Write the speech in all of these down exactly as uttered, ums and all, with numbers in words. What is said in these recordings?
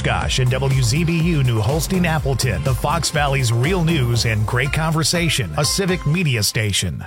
Oshkosh and W Z B U New Holstein Appleton, the Fox Valley's real news and great conversation, a civic media station.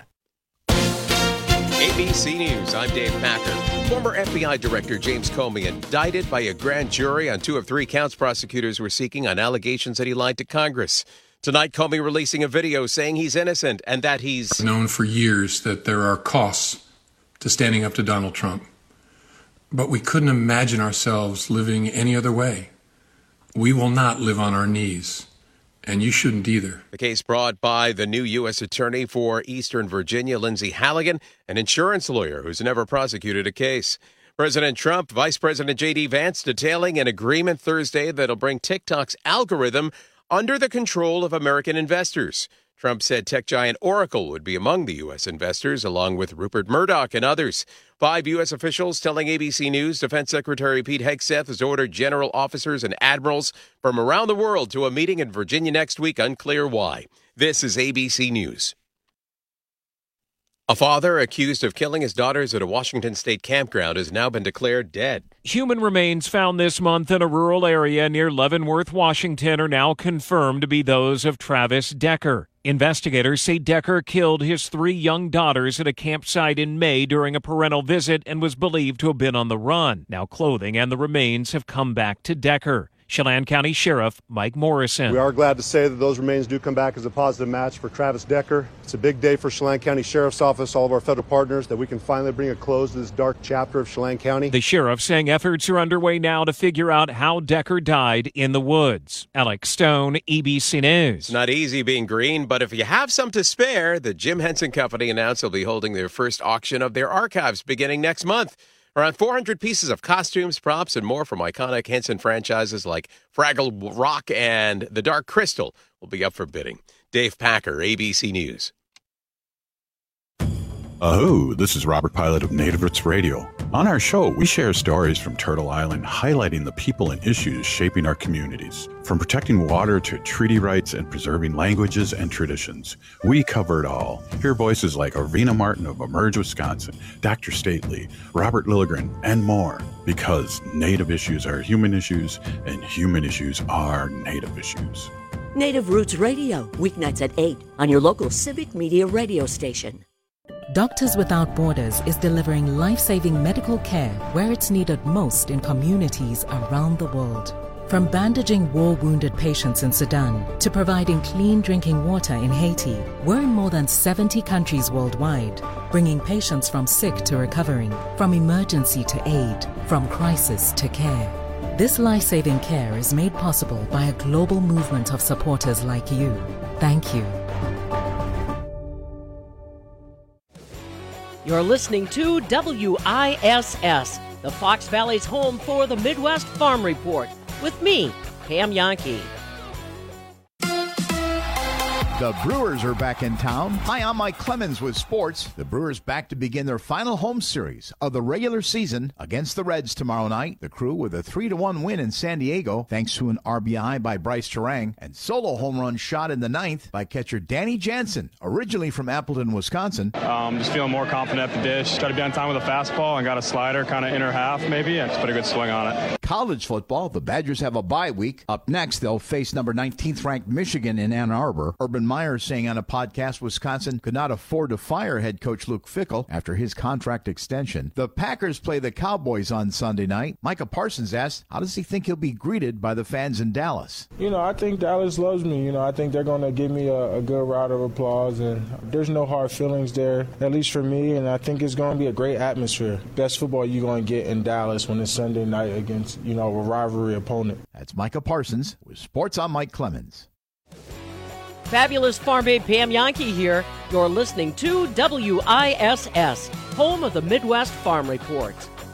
A B C News, I'm Dave Packer. Former F B I Director James Comey indicted by a grand jury on two of three counts prosecutors were seeking on allegations that he lied to Congress. Tonight, Comey releasing a video saying he's innocent and that he's known for years that there are costs to standing up to Donald Trump. But we couldn't imagine ourselves living any other way. We will not live on our knees. And you shouldn't either. The case brought by the new U S Attorney for Eastern Virginia, Lindsay Halligan, an insurance lawyer who's never prosecuted a case. President Trump, Vice President J D Vance detailing an agreement Thursday that'll bring TikTok's algorithm under the control of American investors. Trump said tech giant Oracle would be among the U S investors, along with Rupert Murdoch and others. Five U S officials telling A B C News Defense Secretary Pete Hegseth has ordered general officers and admirals from around the world to a meeting in Virginia next week. Unclear why. This is A B C News. A father accused of killing his daughters at a Washington state campground has now been declared dead. Human remains found this month in a rural area near Leavenworth, Washington, are now confirmed to be those of Travis Decker. Investigators say Decker killed his three young daughters at a campsite in May during a parental visit and was believed to have been on the run. Now clothing and the remains have come back to Decker. Chelan County Sheriff Mike Morrison. We are glad to say that those remains do come back as a positive match for Travis Decker. It's a big day for Chelan County Sheriff's Office, all of our federal partners, that we can finally bring a close to this dark chapter of Chelan County. The sheriff saying efforts are underway now to figure out how Decker died in the woods. Alex Stone, A B C News. It's not easy being green, but if you have some to spare, the Jim Henson Company announced they'll be holding their first auction of their archives beginning next month. Around four hundred pieces of costumes, props, and more from iconic Henson franchises like Fraggle Rock and The Dark Crystal will be up for bidding. Dave Packer, A B C News. Oh, this is Robert Pilot of Native Roots Radio. On our show, we share stories from Turtle Island, highlighting the people and issues shaping our communities. From protecting water to treaty rights and preserving languages and traditions, we cover it all. Hear voices like Arvina Martin of Emerge, Wisconsin, Doctor Stately, Robert Lilligren, and more. Because Native issues are human issues, and human issues are Native issues. Native Roots Radio, weeknights at eight on your local civic media radio station. Doctors Without Borders is delivering life-saving medical care where it's needed most in communities around the world. From bandaging war-wounded patients in Sudan to providing clean drinking water in Haiti, we're in more than seventy countries worldwide, bringing patients from sick to recovering, from emergency to aid, from crisis to care. This life-saving care is made possible by a global movement of supporters like you. Thank you. You're listening to W I S S, the Fox Valley's home for the Midwest Farm Report, with me, Pam Yankee. The Brewers are back in town. Hi, I'm Mike Clemens with sports. The Brewers back to begin their final home series of the regular season against the Reds tomorrow night. The Crew with a three to one win in San Diego, thanks to an R B I by Bryce Terang and solo home run shot in the ninth by catcher Danny Jansen, originally from Appleton, Wisconsin. Um, just feeling more confident at the dish. Try to be on time with a fastball and got a slider, kind of inner half maybe, and just put a good swing on it. College football, the Badgers have a bye week. Up next, they'll face number nineteenth ranked Michigan in Ann Arbor. Urban Meyer saying on a podcast Wisconsin could not afford to fire head coach Luke Fickell after his contract extension. The Packers play the Cowboys on Sunday night. Micah Parsons asked, how does he think he'll be greeted by the fans in Dallas? You know, I think Dallas loves me. You know, I think they're going to give me a, a good round of applause, and there's no hard feelings there, at least for me, and I think it's going to be a great atmosphere. Best football you're going to get in Dallas when it's Sunday night against, you know, a rivalry opponent. That's Micah Parsons with Sports on Mike Clemens. Fabulous Farm Babe Pam Yankee here. You're listening to W I S S, home of the Midwest Farm Report.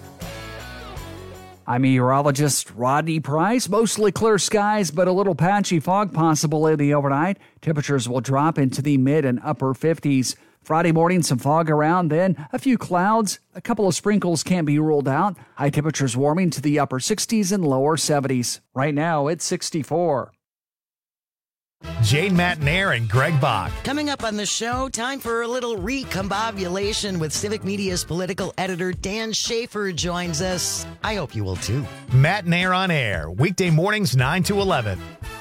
I'm meteorologist Rodney Price. Mostly clear skies, but a little patchy fog possible in the overnight. Temperatures will drop into the mid and upper fifties. Friday morning, some fog around, then a few clouds. A couple of sprinkles can't be ruled out. High temperatures warming to the upper sixties and lower seventies. Right now, it's sixty-four. Jane Matnair and Greg Bach. Coming up on the show, time for a little recombobulation with Civic Media's political editor Dan Schaefer joins us. I hope you will too. Matnair on air, weekday mornings nine to eleven.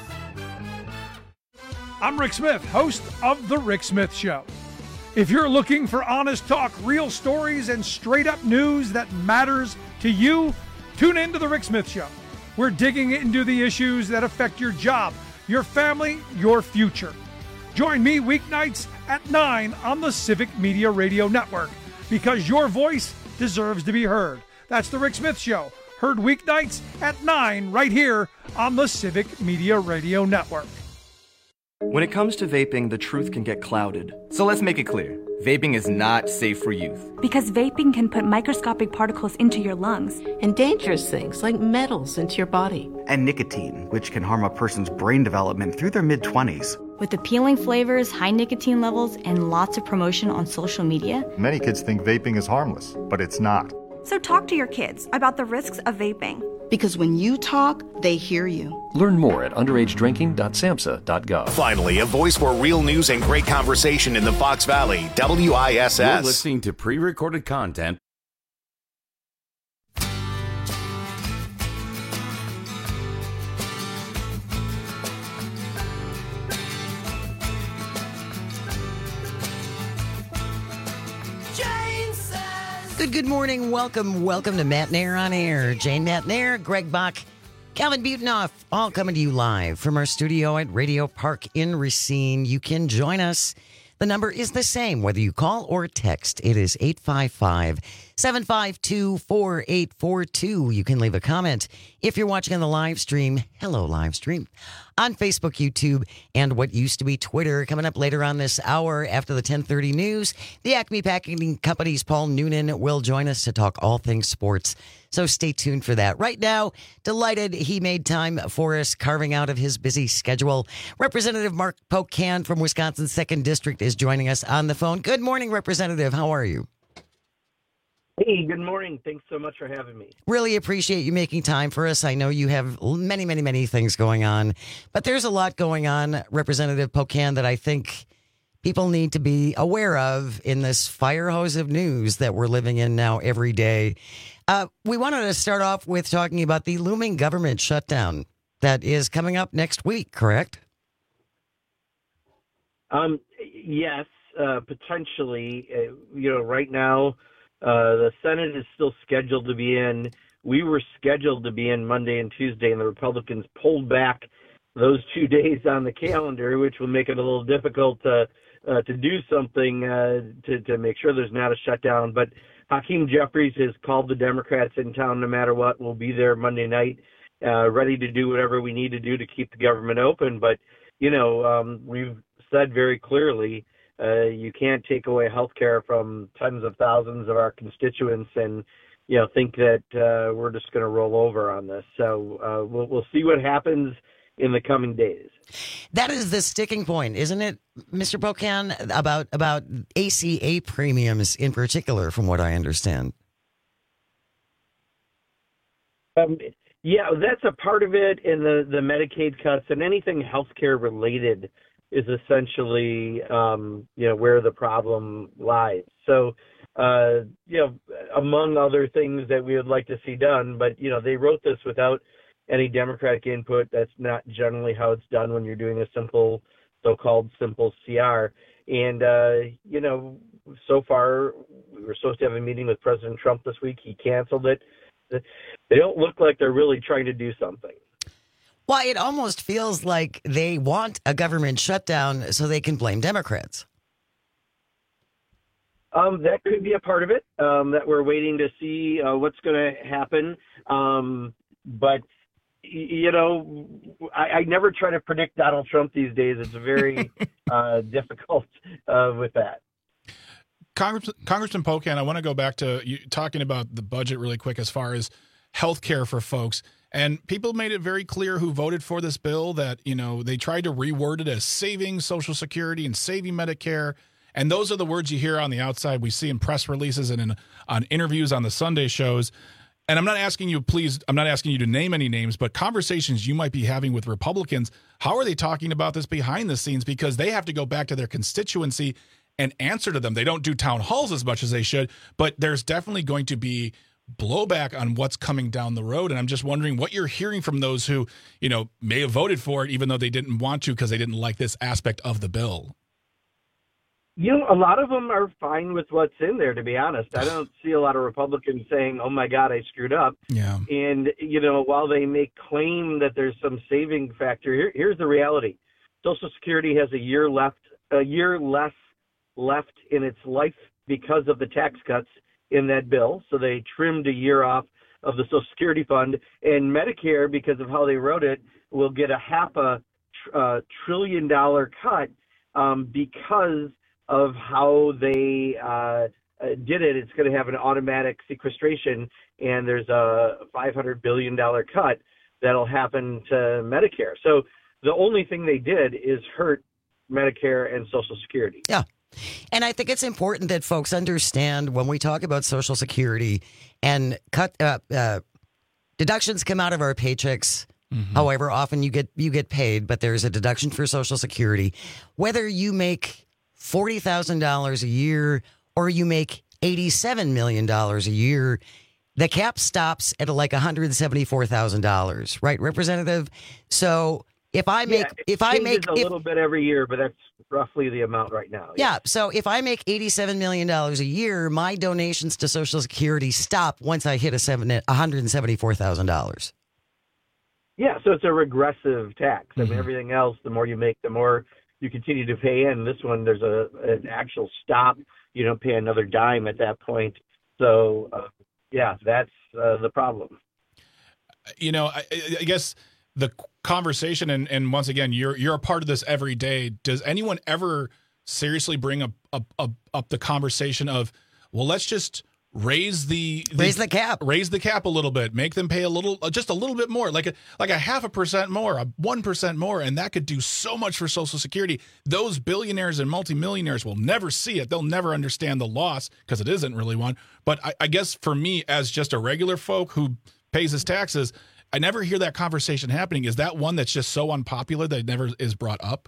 I'm Rick Smith, host of The Rick Smith Show. If you're looking for honest talk, real stories, and straight-up news that matters to you, tune in to The Rick Smith Show. We're digging into the issues that affect your job, your family, your future. Join me weeknights at nine on the Civic Media Radio Network, because your voice deserves to be heard. That's The Rick Smith Show, heard weeknights at nine right here on the Civic Media Radio Network. When it comes to vaping, the truth can get clouded. So let's make it clear. Vaping is not safe for youth. Because vaping can put microscopic particles into your lungs. And dangerous things like metals into your body. And nicotine, which can harm a person's brain development through their mid-twenties. With appealing flavors, high nicotine levels, and lots of promotion on social media. Many kids think vaping is harmless, but it's not. So talk to your kids about the risks of vaping. Because when you talk, they hear you. Learn more at underage drinking dot samhsa dot gov. Finally, a voice for real news and great conversation in the Fox Valley, W I S S. You're listening to pre-recorded content. Good, good morning. Welcome, welcome to Matnair on Air. Jane Matnair, Greg Bach, Calvin Butenoff, all coming to you live from our studio at Radio Park in Racine. You can join us. The number is the same, whether you call or text. It is eight five five, seven five two, four eight four two. You can leave a comment if you're watching on the live stream. Hello, live stream. On Facebook, YouTube, and what used to be Twitter. Coming up later on this hour after the ten thirty news, the Acme Packaging Company's Paul Noonan will join us to talk all things sports. So stay tuned for that. Right now, delighted he made time for us, carving out of his busy schedule. Representative Mark Pocan from Wisconsin's second District is joining us on the phone. Good morning, Representative. How are you? Hey, good morning. Thanks so much for having me. Really appreciate you making time for us. I know you have many, many, many things going on, but there's a lot going on, Representative Pocan, that I think people need to be aware of in this fire hose of news that we're living in now every day. Uh, we wanted to start off with talking about the looming government shutdown that is coming up next week, correct? Um, yes, uh, potentially. Uh, you know, right now, uh, the Senate is still scheduled to be in. We were scheduled to be in Monday and Tuesday, and the Republicans pulled back those two days on the calendar, which will make it a little difficult to uh, to do something uh, to to make sure there's not a shutdown. But Hakeem Jeffries has called the Democrats in town no matter what. We'll be there Monday night, uh, ready to do whatever we need to do to keep the government open. But, you know, um, we've said very clearly uh, you can't take away health care from tens of thousands of our constituents and, you know, think that uh, we're just going to roll over on this. So uh, we'll, we'll see what happens in the coming days. That is the sticking point, isn't it, Mister Pocan, about about A C A premiums in particular, from what I understand? Um, yeah, that's a part of it, and the, the Medicaid cuts and anything healthcare related is essentially, um, you know, where the problem lies. So, uh, you know, among other things that we would like to see done, but, you know, they wrote this without any Democratic input. That's not generally how it's done when you're doing a simple, so-called simple C R. And, uh, you know, so far, we were supposed to have a meeting with President Trump this week. He canceled it. They don't look like they're really trying to do something. Why, it almost feels like they want a government shutdown so they can blame Democrats. Um, that could be a part of it, um, that we're waiting to see uh, what's going to happen. Um, but You know, I, I never try to predict Donald Trump these days. It's very uh, difficult uh, with that. Congress, Congressman Pocan, I want to go back to you talking about the budget really quick as far as health care for folks. And people made it very clear who voted for this bill that, you know, they tried to reword it as saving Social Security and saving Medicare. And those are the words you hear on the outside. We see in press releases and in, on interviews on the Sunday shows. And I'm not asking you, please, I'm not asking you to name any names, but conversations you might be having with Republicans, how are they talking about this behind the scenes? Because they have to go back to their constituency and answer to them. They don't do town halls as much as they should, but there's definitely going to be blowback on what's coming down the road. And I'm just wondering what you're hearing from those who, you know, may have voted for it, even though they didn't want to because they didn't like this aspect of the bill. You know, a lot of them are fine with what's in there, to be honest. I don't see a lot of Republicans saying, oh, my God, I screwed up. Yeah. And, you know, while they may claim that there's some saving factor, here, here's the reality. Social Security has a year left, a year less left in its life because of the tax cuts in that bill. So they trimmed a year off of the Social Security fund. And Medicare, because of how they wrote it, will get a half a tr- uh, trillion dollar cut um, because of how they uh, did it. It's going to have an automatic sequestration, and there's a five hundred billion dollars cut that'll happen to Medicare. So the only thing they did is hurt Medicare and Social Security. Yeah. And I think it's important that folks understand when we talk about Social Security and cut uh, uh, deductions come out of our paychecks. Mm-hmm. However often you get you get paid, but there's a deduction for Social Security. Whether you make forty thousand dollars a year or you make eighty-seven million dollars a year, the cap stops at like one hundred seventy-four thousand dollars, right, Representative? So if I make, yeah, if I make a if, little bit every year, but that's roughly the amount right now. Yeah. yeah. So if I make eighty-seven million dollars a year, my donations to Social Security stop once I hit a seven, one hundred seventy-four thousand dollars. Yeah. So it's a regressive tax. Mm-hmm. I mean, everything else, the more you make, the more you continue to pay in. This one, there's a an actual stop. You don't pay another dime at that point. So, uh, yeah, that's uh, the problem. You know, I, I guess the conversation, and, and once again, you're you're a part of this every day. Does anyone ever seriously bring up up, up, up the conversation of, well, let's just raise the, the raise the cap, raise the cap a little bit, make them pay a little, just a little bit more, like a like a half a percent more, a one percent more, and that could do so much for Social Security. Those billionaires and multimillionaires will never see it; they'll never understand the loss because it isn't really one. But I, I guess for me, as just a regular folk who pays his taxes, I never hear that conversation happening. Is that one that's just so unpopular that it never is brought up?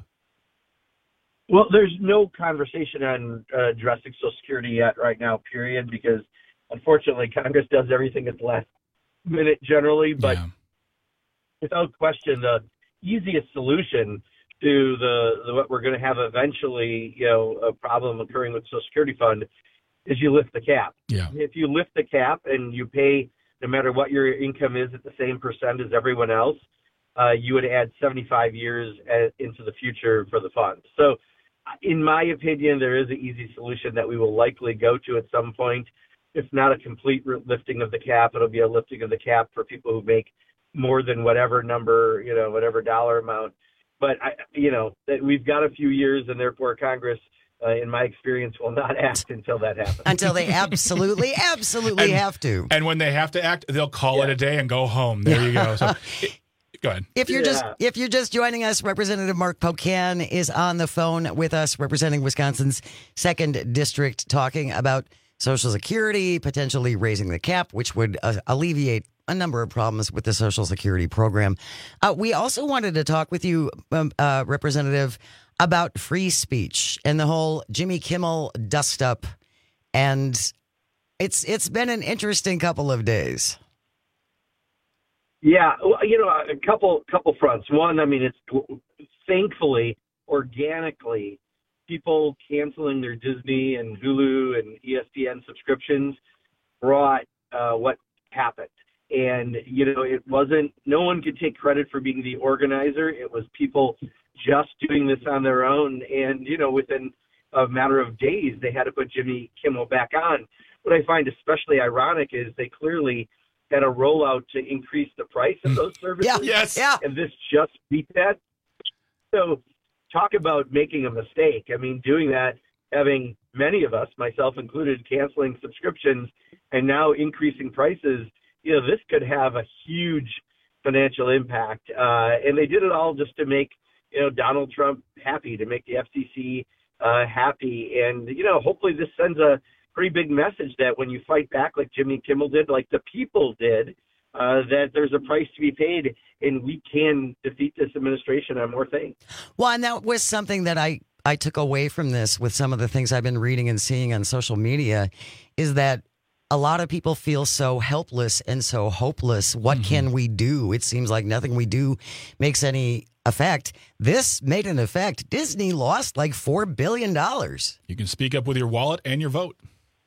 Well, there's no conversation on uh, addressing Social Security yet right now, period, because unfortunately Congress does everything at the last minute generally. But yeah. Without question, the easiest solution to the, the what we're going to have eventually, you know, a problem occurring with Social Security fund is you lift the cap. Yeah. If you lift the cap and you pay no matter what your income is at the same percent as everyone else, uh, you would add seventy-five years at, into the future for the fund. So in my opinion, there is an easy solution that we will likely go to at some point. It's not a complete lifting of the cap. It'll be a lifting of the cap for people who make more than whatever number, you know, whatever dollar amount. But, I, you know, we've got a few years, and therefore Congress, uh, in my experience, will not act until that happens. Until they absolutely, absolutely and, have to. And when they have to act, they'll call yeah. it a day and go home. There you go. So, go ahead. If you're yeah. just if you're just joining us, Representative Mark Pocan is on the phone with us, representing Wisconsin's second district, talking about Social Security, potentially raising the cap, which would uh, alleviate a number of problems with the Social Security program. Uh, we also wanted to talk with you, um, uh, Representative, about free speech and the whole Jimmy Kimmel dust up, and it's it's been an interesting couple of days. Yeah, well, you know, a couple couple fronts. One, I mean, it's thankfully, organically, people canceling their Disney and Hulu and E S P N subscriptions brought uh, what happened. And, you know, it wasn't, no one could take credit for being the organizer. It was people just doing this on their own. And, you know, within a matter of days, they had to put Jimmy Kimmel back on. What I find especially ironic is they clearly had a rollout to increase the price of those services. Yeah, yes, yeah. And this just beat that. So talk about making a mistake. I mean, doing that, having many of us, myself included, canceling subscriptions and now increasing prices, you know, this could have a huge financial impact. Uh, and they did it all just to make, you know, Donald Trump happy, to make the F C C uh, happy. And, you know, hopefully this sends a pretty big message that when you fight back like Jimmy Kimmel did, like the people did, uh, that there's a price to be paid, and we can defeat this administration on more things. Well, and that was something that I, I took away from this with some of the things I've been reading and seeing on social media, is that a lot of people feel so helpless and so hopeless. What mm-hmm. can we do? It seems like nothing we do makes any effect. This made an effect. Disney lost like four billion dollars. You can speak up with your wallet and your vote.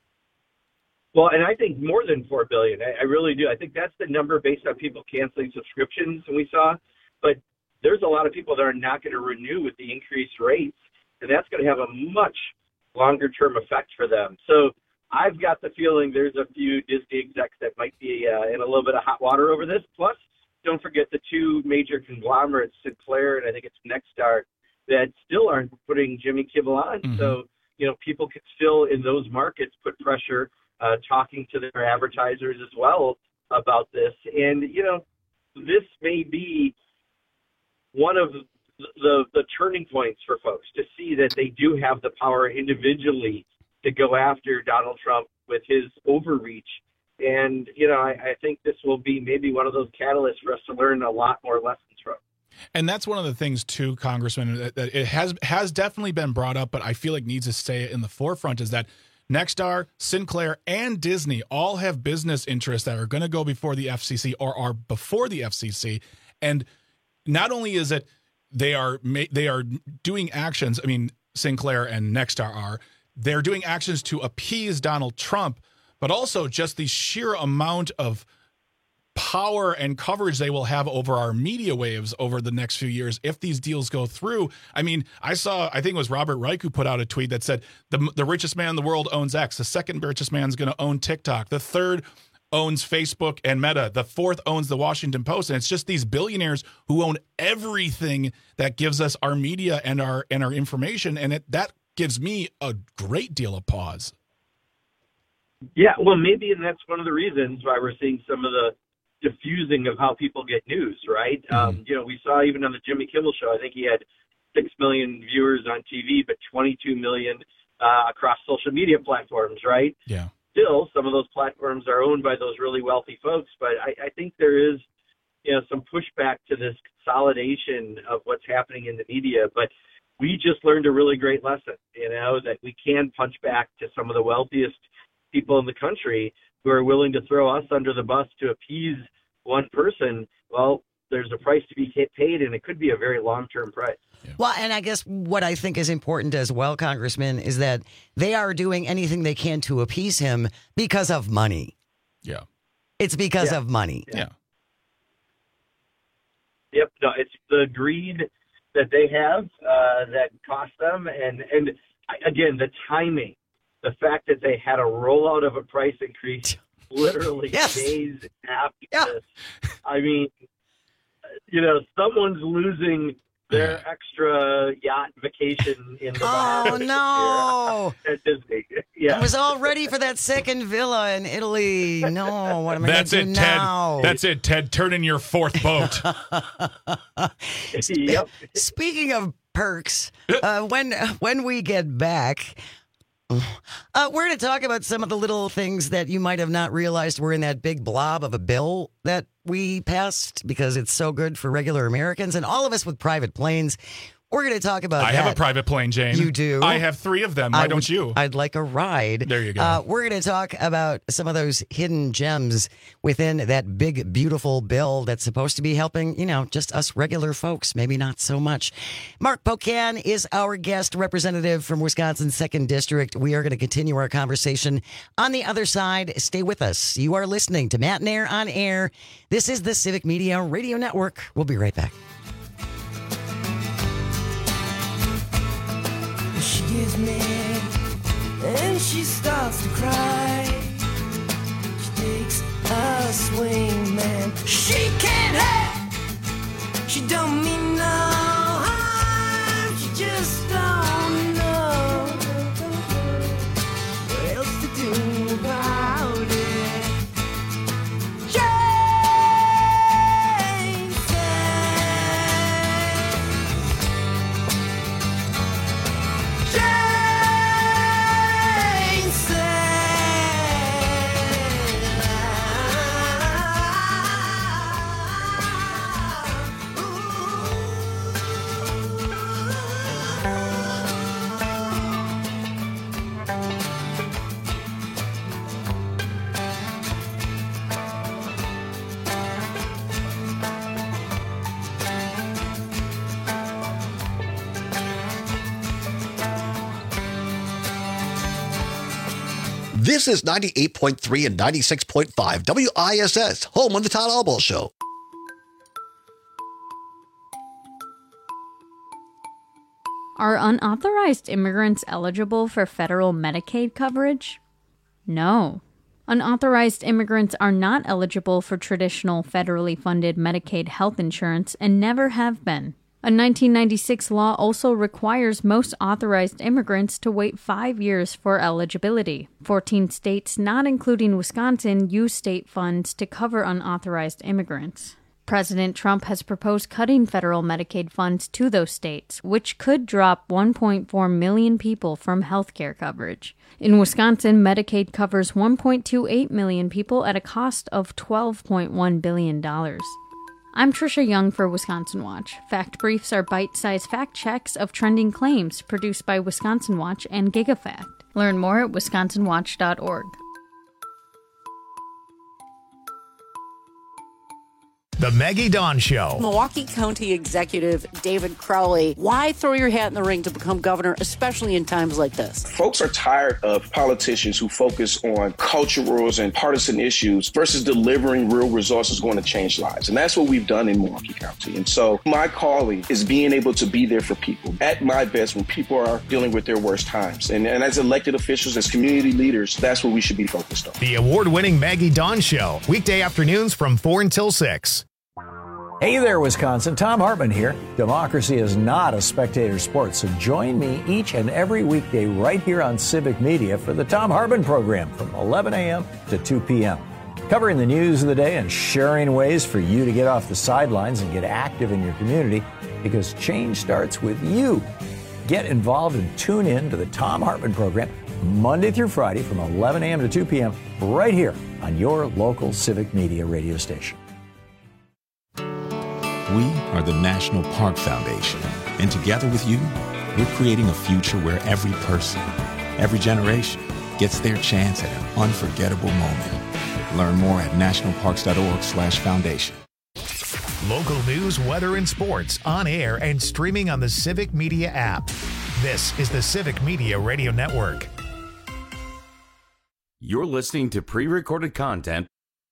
Well, and I think more than four billion dollars. I, I really do. I think that's the number based on people canceling subscriptions we saw. But there's a lot of people that are not going to renew with the increased rates, and that's going to have a much longer-term effect for them. So I've got the feeling there's a few Disney execs that might be uh, in a little bit of hot water over this. Plus, don't forget the two major conglomerates, Sinclair and I think it's Nexstar, that still aren't putting Jimmy Kimmel on. Mm-hmm. So, you know, people can still in those markets put pressure, uh, talking to their advertisers as well about this. And, you know, this may be one of the, the turning points for folks to see that they do have the power individually to go after Donald Trump with his overreach. And, you know, I, I think this will be maybe one of those catalysts for us to learn a lot more lessons from. And that's one of the things, too, Congressman, that, that it has has definitely been brought up, but I feel like needs to stay in the forefront, is that Nexstar, Sinclair, and Disney all have business interests that are going to go before the F C C or are before the F C C. And not only is it they are they are doing actions, I mean, Sinclair and Nexstar are, they're doing actions to appease Donald Trump, but also just the sheer amount of power and coverage they will have over our media waves over the next few years if these deals go through. I mean, I saw, I think it was Robert Reich who put out a tweet that said the, the richest man in the world owns X. The second richest man is going to own TikTok. The third owns Facebook and Meta. The fourth owns the Washington Post. And it's just these billionaires who own everything that gives us our media and our and our information. And it, that gives me a great deal of pause. Yeah, well, maybe, and that's one of the reasons why we're seeing some of the diffusing of how people get news, right? Mm-hmm. Um, you know, we saw even on the Jimmy Kimmel show, I think he had six million viewers on T V, but twenty-two million uh, across social media platforms, right? Yeah. Still, some of those platforms are owned by those really wealthy folks, but I, I think there is, you know, some pushback to this consolidation of what's happening in the media. But we just learned a really great lesson, you know, that we can punch back to some of the wealthiest people in the country who are willing to throw us under the bus to appease one person. Well, there's a price to be paid, and it could be a very long-term price. Yeah. Well, and I guess what I think is important as well, Congressman, is that they are doing anything they can to appease him because of money. Yeah. It's because yeah. of money. Yeah. Yep. No, it's the greed that they have uh, that cost them. And, and again, the timing, the fact that they had a rollout of a price increase literally yes. days after yeah. this. I mean, you know, someone's losing their extra yacht vacation in the Oh, no. at Disney. Yeah. I was all ready for that second villa in Italy. No, what am I going to do it, now? Ted. That's it, Ted. Turn in your fourth boat. Yep. Speaking of perks, uh, when when we get back, uh, we're going to talk about some of the little things that you might have not realized were in that big blob of a bill that we passed because it's so good for regular Americans and all of us with private planes. We're going to talk about I that. have a private plane, Jane. You do? I have three of them. Why I don't would, you? I'd like a ride. There you go. Uh, we're going to talk about some of those hidden gems within that big, beautiful bill that's supposed to be helping, you know, just us regular folks. Maybe not so much. Mark Pocan is our guest representative from Wisconsin's second District. We are going to continue our conversation on the other side. Stay with us. You are listening to Matt and Air on Air. This is the Civic Media Radio Network. We'll be right back. She gives me, and she starts to cry. She takes a swing, man. She can't help. She don't mean no harm. She just don't know what else to do about it. Jane said. Jane said. This is ninety-eight point three and ninety-six point five W I S S, home of the Todd Albaugh Show. Are unauthorized immigrants eligible for federal Medicaid coverage? No. Unauthorized immigrants are not eligible for traditional federally funded Medicaid health insurance and never have been. A nineteen ninety-six law also requires most authorized immigrants to wait five years for eligibility. fourteen states, not including Wisconsin, use state funds to cover unauthorized immigrants. President Trump has proposed cutting federal Medicaid funds to those states, which could drop one point four million people from health care coverage. In Wisconsin, Medicaid covers one point two eight million people at a cost of twelve point one billion dollars. I'm Trisha Young for Wisconsin Watch. Fact Briefs are bite-sized fact checks of trending claims produced by Wisconsin Watch and GigaFact. Learn more at wisconsin watch dot org. The Maggie Dawn Show. Milwaukee County Executive David Crowley, why throw your hat in the ring to become governor, especially in times like this? Folks are tired of politicians who focus on cultural and partisan issues versus delivering real resources going to change lives. And that's what we've done in Milwaukee County. And so my calling is being able to be there for people at my best when people are dealing with their worst times. And, and as elected officials, as community leaders, that's what we should be focused on. The award-winning Maggie Dawn Show, weekday afternoons from four until six. Hey there, Wisconsin. Tom Hartman here. Democracy is not a spectator sport, so join me each and every weekday right here on Civic Media for the Tom Hartman program from eleven a.m. to two p.m. Covering the news of the day and sharing ways for you to get off the sidelines and get active in your community, because change starts with you. Get involved and tune in to the Tom Hartman program Monday through Friday from eleven a.m. to two p.m. right here on your local Civic Media radio station. We are the National Park Foundation, and together with you, we're creating a future where every person, every generation gets their chance at an unforgettable moment. Learn more at national parks dot org slash foundation. Local news, weather, and sports on air and streaming on the Civic Media app. This is the Civic Media Radio Network. You're listening to pre-recorded content.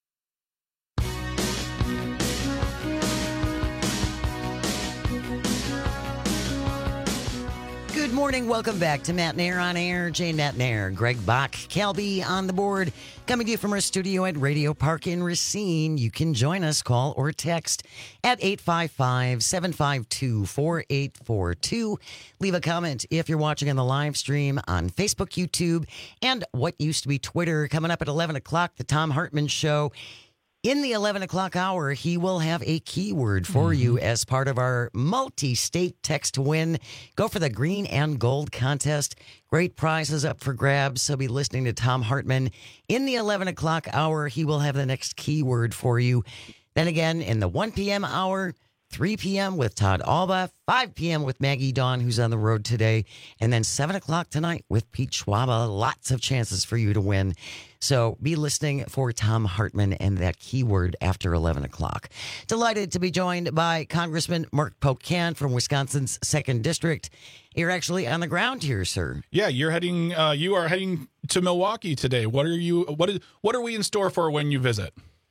Good morning. Welcome back to Matt Nair on Air. Jane Matt Nair, Greg Bach, Calby on the board. Coming to you from our studio at Radio Park in Racine. You can join us, call or text at eight five five, seven five two, four eight four two. Leave a comment if you're watching on the live stream on Facebook, YouTube, and what used to be Twitter. Coming up at eleven o'clock, the Tom Hartman Show. In the eleven o'clock hour, he will have a keyword for mm-hmm. you as part of our multi-state text to win. Go for the green and gold contest. Great prizes up for grabs. So be listening to Tom Hartman. In the eleven o'clock hour, he will have the next keyword for you. Then again, in the one p.m. hour, three p.m. with Todd Albaugh, five p.m. with Maggie Dawn, who's on the road today, and then seven o'clock tonight with Pete Schwaba. Lots of chances for you to win. So be listening for Tom Hartman and that keyword after eleven o'clock. Delighted to be joined by Congressman Mark Pocan from Wisconsin's second District. You're actually on the ground here, sir. Yeah, you're heading. Uh, you are heading to Milwaukee today. What are you? What is? What are we in store for when you visit?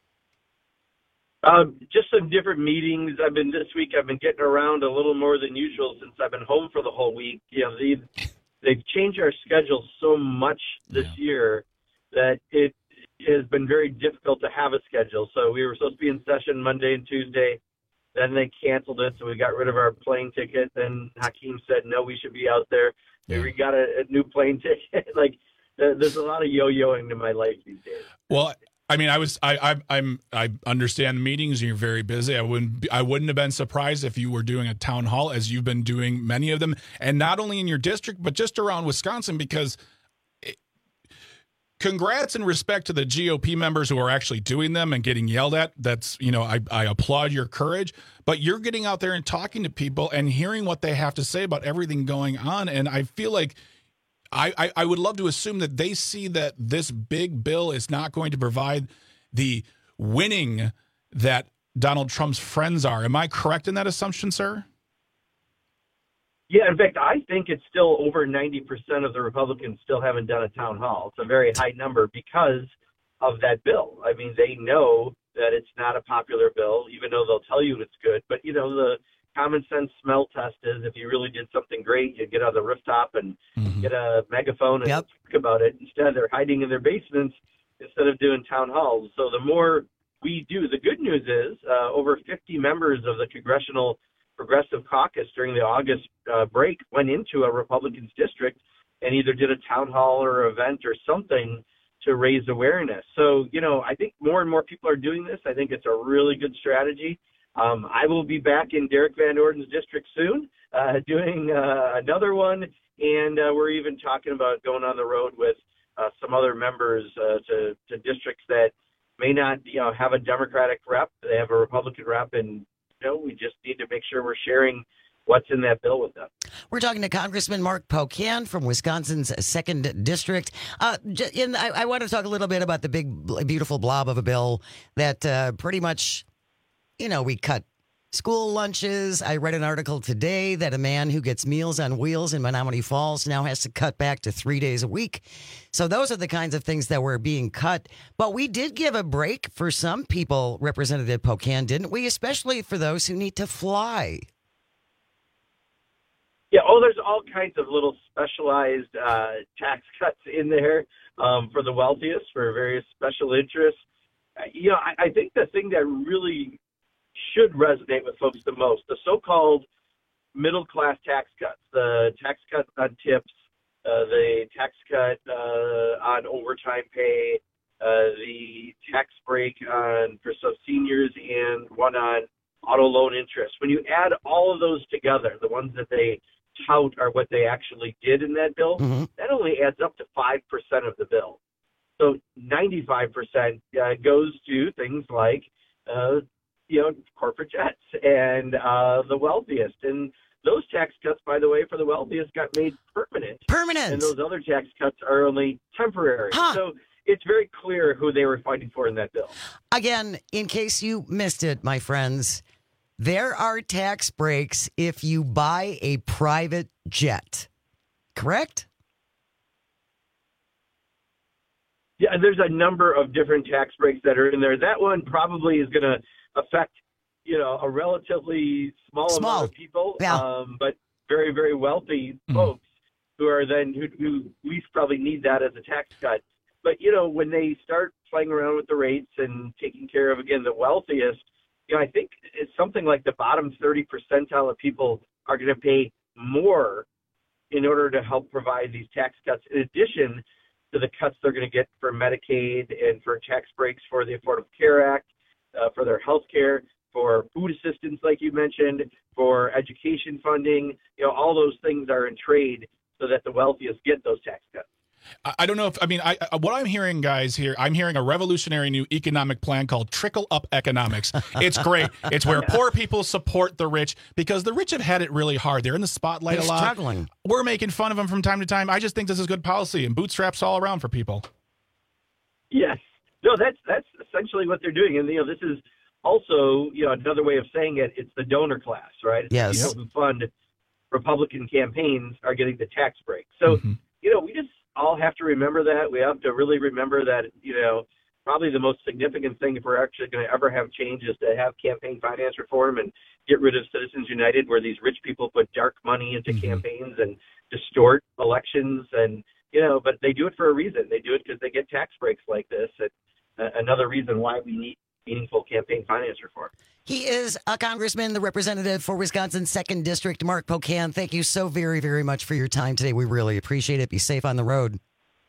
Um, just some different meetings. I've been this week. I've been getting around a little more than usual since I've been home for the whole week. You know, they they've changed our schedule so much this yeah. year that it has been very difficult to have a schedule. So we were supposed to be in session Monday and Tuesday. Then they canceled it, so we got rid of our plane ticket. Then Hakeem said, no, we should be out there. Yeah. We got a, a new plane ticket. Like, uh, there's a lot of yo-yoing in my life these days. Well, I mean, I was, I, I, I'm, I understand the meetings. And you're very busy. I wouldn't, be, I wouldn't have been surprised if you were doing a town hall, as you've been doing many of them, and not only in your district, but just around Wisconsin. Because, it, congrats and respect to the G O P members who are actually doing them and getting yelled at. That's, you know, I, I applaud your courage. But you're getting out there and talking to people and hearing what they have to say about everything going on, and I feel like. I, I would love to assume that they see that this big bill is not going to provide the winning that Donald Trump's friends are. Am I correct in that assumption, sir? Yeah, in fact, I think it's still over ninety percent of the Republicans still haven't done a town hall. It's a very high number because of that bill. I mean, they know that it's not a popular bill, even though they'll tell you it's good. But, you know, the common sense smell test is if you really did something great, you'd get on the rooftop and mm-hmm. get a megaphone and yep. talk about it. Instead, they're hiding in their basements instead of doing town halls. So the more we do, the good news is uh, over fifty members of the Congressional Progressive Caucus during the August uh, break went into a Republican's district and either did a town hall or event or something to raise awareness. So, you know, I think more and more people are doing this. I think it's a really good strategy. Um, I will be back in Derek Van Orden's district soon uh, doing uh, another one, and uh, we're even talking about going on the road with uh, some other members uh, to, to districts that may not, you know, have a Democratic rep. They have a Republican rep, and you know, we just need to make sure we're sharing what's in that bill with them. We're talking to Congressman Mark Pocan from Wisconsin's second District. Uh, and I, I want to talk a little bit about the big, beautiful blob of a bill that uh, pretty much, you know, we cut school lunches. I read an article today that a man who gets Meals on Wheels in Menomonee Falls now has to cut back to three days a week. So those are the kinds of things that were being cut. But we did give a break for some people, Representative Pocan, didn't we? Especially for those who need to fly. Yeah, oh, there's all kinds of little specialized uh, tax cuts in there um, for the wealthiest, for various special interests. Uh, you know, I, I think the thing that really should resonate with folks the most, the so-called middle-class tax cuts, the tax cut on tips, uh, the tax cut uh, on overtime pay, uh, the tax break on for some seniors, and one on auto loan interest. When you add all of those together, the ones that they tout are what they actually did in that bill, mm-hmm. that only adds up to five percent of the bill. So ninety-five percent uh, goes to things like, uh, you know, corporate jets and uh, the wealthiest. And those tax cuts, by the way, for the wealthiest got made permanent. Permanent. And those other tax cuts are only temporary. Huh. So it's very clear who they were fighting for in that bill. Again, in case you missed it, my friends, there are tax breaks if you buy a private jet. Correct? Yeah, there's a number of different tax breaks that are in there. That one probably is going to affect, you know, a relatively small, small. amount of people, yeah. um, but very, very wealthy mm. folks who are then, who, who least probably need that as a tax cut. But, you know, when they start playing around with the rates and taking care of, again, the wealthiest, you know, I think it's something like the bottom thirty percentile of people are going to pay more in order to help provide these tax cuts, in addition to the cuts they're going to get for Medicaid and for tax breaks for the Affordable Care Act, uh, for their health care, for food assistance, like you mentioned, for education funding. You know, all those things are in trade so that the wealthiest get those tax cuts. I don't know if, I mean, I, what I'm hearing, guys, here, I'm hearing a revolutionary new economic plan called trickle-up economics. It's great. It's where poor people support the rich because the rich have had it really hard. They're in the spotlight They're a lot. struggling. We're making fun of them from time to time. I just think this is good policy and bootstraps all around for people. Yes. No, that's that's essentially what they're doing. And, you know, this is also, you know, another way of saying it, it's the donor class, right? It's yes. the people who fund Republican campaigns are getting the tax break. So, mm-hmm. you know, we just all have to remember that. We have to really remember that, you know, probably the most significant thing if we're actually going to ever have change is to have campaign finance reform and get rid of Citizens United, where these rich people put dark money into mm-hmm. campaigns and distort elections. And, you know, but they do it for a reason. They do it because they get tax breaks like this. And uh, another reason why we need meaningful campaign finance reform. He is a congressman, the representative for Wisconsin's second District, Mark Pocan. Thank you so very, very much for your time today. We really appreciate it. Be safe on the road.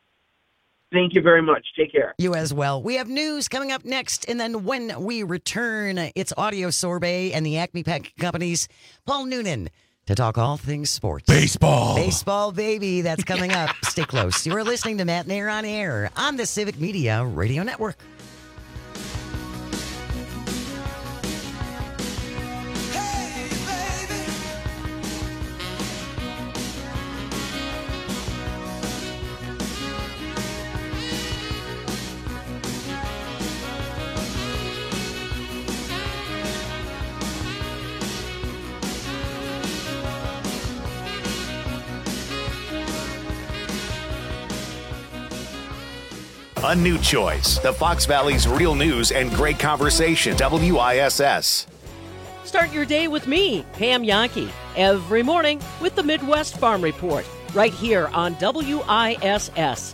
Thank you very much. Take care. You as well. We have news coming up next, and then when we return, it's Audio Sorbet and the Acme Pack Company's Paul Noonan to talk all things sports. Baseball. Baseball, baby. That's coming up. Stay close. You are listening to Matt Nair on Air on the Civic Media Radio Network. A new choice. The Fox Valley's real news and great conversation. W I S S. Start your day with me, Pam Yankee, every morning with the Midwest Farm Report, right here on W I S S.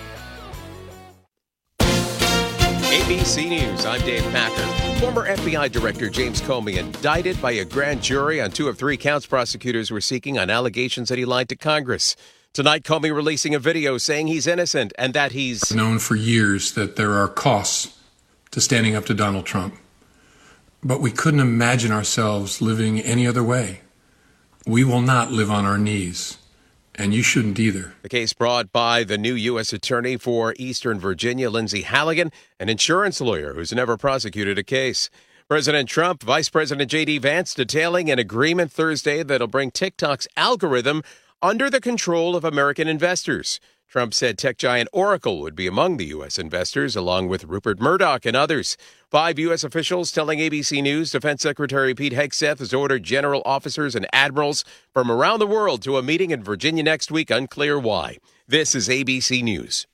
A B C News, I'm Dave Packer. Former F B I Director James Comey indicted by a grand jury on two of three counts prosecutors were seeking on allegations that he lied to Congress. Tonight, Comey releasing a video saying he's innocent and that he's known for years that there are costs to standing up to Donald Trump. But we couldn't imagine ourselves living any other way. We will not live on our knees. And you shouldn't either. The case brought by the new U S attorney for Eastern Virginia, Lindsay Halligan, an insurance lawyer who's never prosecuted a case. President Trump, Vice President J D Vance detailing an agreement Thursday that'll bring TikTok's algorithm under the control of American investors. Trump said tech giant Oracle would be among the U S investors, along with Rupert Murdoch and others. Five U S officials telling A B C News Defense Secretary Pete Hegseth has ordered general officers and admirals from around the world to a meeting in Virginia next week. Unclear why. This is A B C News.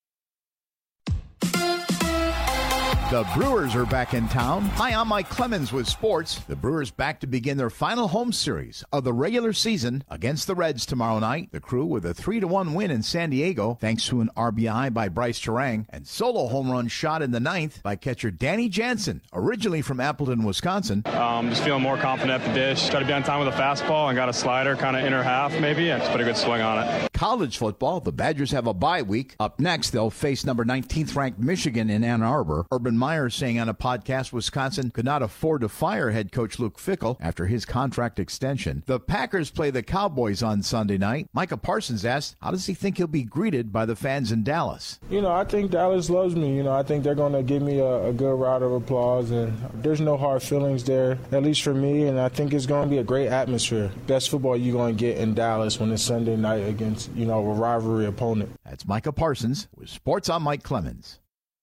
The Brewers are back in town. Hi, I'm Mike Clemens with sports. The Brewers back to begin their final home series of the regular season against the Reds tomorrow night. The Crew with a three to one win in San Diego thanks to an R B I by Bryce Terang and solo home run shot in the ninth by catcher Danny Jansen, originally from Appleton, Wisconsin. Um, just feeling more confident at the dish. Try to be on time with a fastball and got a slider kind of inner half maybe and just put a good swing on it. College football, the Badgers have a bye week. Up next, they'll face number nineteenth ranked Michigan in Ann Arbor. Urban Meyer saying on a podcast Wisconsin could not afford to fire head coach Luke Fickell after his contract extension. The Packers play the Cowboys on Sunday night. Micah Parsons asked, how does he think he'll be greeted by the fans in Dallas? You know, I think Dallas loves me. You know, I think they're going to give me a, a good round of applause, and there's no hard feelings there, at least for me, and I think it's going to be a great atmosphere. Best football you're going to get in Dallas when it's Sunday night against, you know, a rivalry opponent. That's Micah Parsons with Sports. I'm Mike Clemens.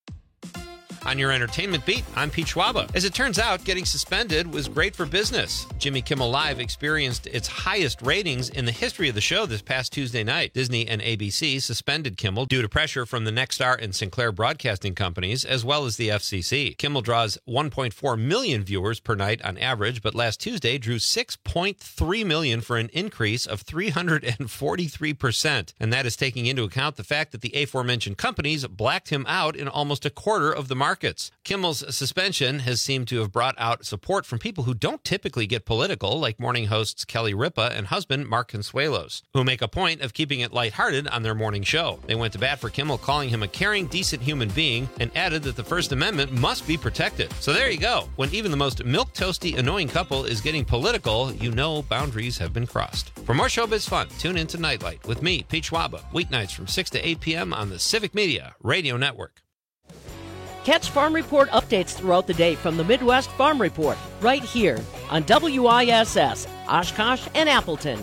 On your entertainment beat, I'm Pete Schwaba. As it turns out, getting suspended was great for business. Jimmy Kimmel Live experienced its highest ratings in the history of the show this past Tuesday night. Disney and A B C suspended Kimmel due to pressure from the Nexstar and Sinclair broadcasting companies, as well as the F C C. Kimmel draws one point four million viewers per night on average, but last Tuesday drew six point three million for an increase of three hundred forty-three percent. And that is taking into account the fact that the aforementioned companies blacked him out in almost a quarter of the market. Kimmel's suspension has seemed to have brought out support from people who don't typically get political, like morning hosts Kelly Ripa and husband Mark Consuelos, who make a point of keeping it lighthearted on their morning show. They went to bat for Kimmel, calling him a caring, decent human being, and added that the First Amendment must be protected. So there you go. When even the most milquetoasty, annoying couple is getting political, you know boundaries have been crossed. For more showbiz fun, tune in to Nightlight with me, Pete Schwaba, weeknights from six to eight p.m. on the Civic Media Radio Network. Catch Farm Report updates throughout the day from the Midwest Farm Report, right here on W I S S, Oshkosh and Appleton.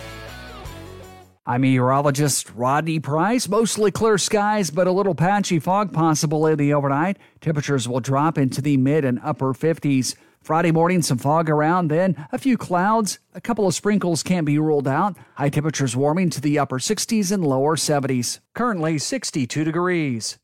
I'm meteorologist Rodney Price. Mostly clear skies, but a little patchy fog possible in the overnight. Temperatures will drop into the mid and upper fifties. Friday morning, some fog around, then a few clouds. A couple of sprinkles can't be ruled out. High temperatures warming to the upper sixties and lower seventies. Currently sixty-two degrees.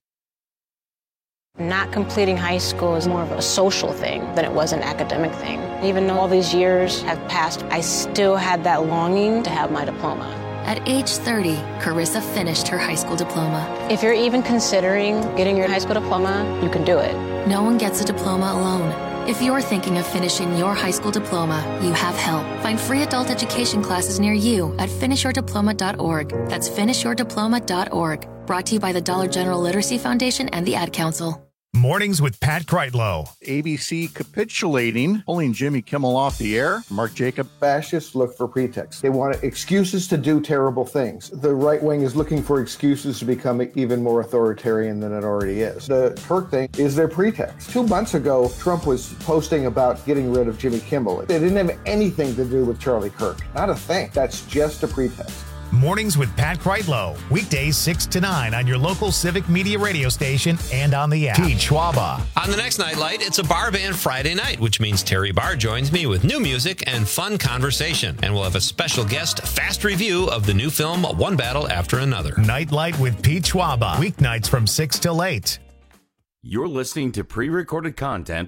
Not completing high school is more of a social thing than it was an academic thing. Even though all these years have passed, I still had that longing to have my diploma. At age thirty, Carissa finished her high school diploma. If you're even considering getting your high school diploma, you can do it. No one gets a diploma alone. If you're thinking of finishing your high school diploma, you have help. Find free adult education classes near you at finish your diploma dot org. That's finish your diploma dot org. Brought to you by the Dollar General Literacy Foundation and the Ad Council. Mornings with Pat Kreitlow. A B C capitulating, pulling Jimmy Kimmel off the air. Mark Jacob. Fascists look for pretexts. They want excuses to do terrible things. The right wing is looking for excuses to become even more authoritarian than it already is. The Kirk thing is their pretext. Two months ago, Trump was posting about getting rid of Jimmy Kimmel. It didn't have anything to do with Charlie Kirk. Not a thing. That's just a pretext. Mornings with Pat Kreitlow. Weekdays six to nine on your local Civic Media radio station and on the app. Pete Schwaba. On the next Nightlight, it's a bar band Friday night, which means Terry Barr joins me with new music and fun conversation. And we'll have a special guest fast review of the new film One Battle After Another. Nightlight with Pete Schwaba. Weeknights from six till eight. You're listening to pre-recorded content.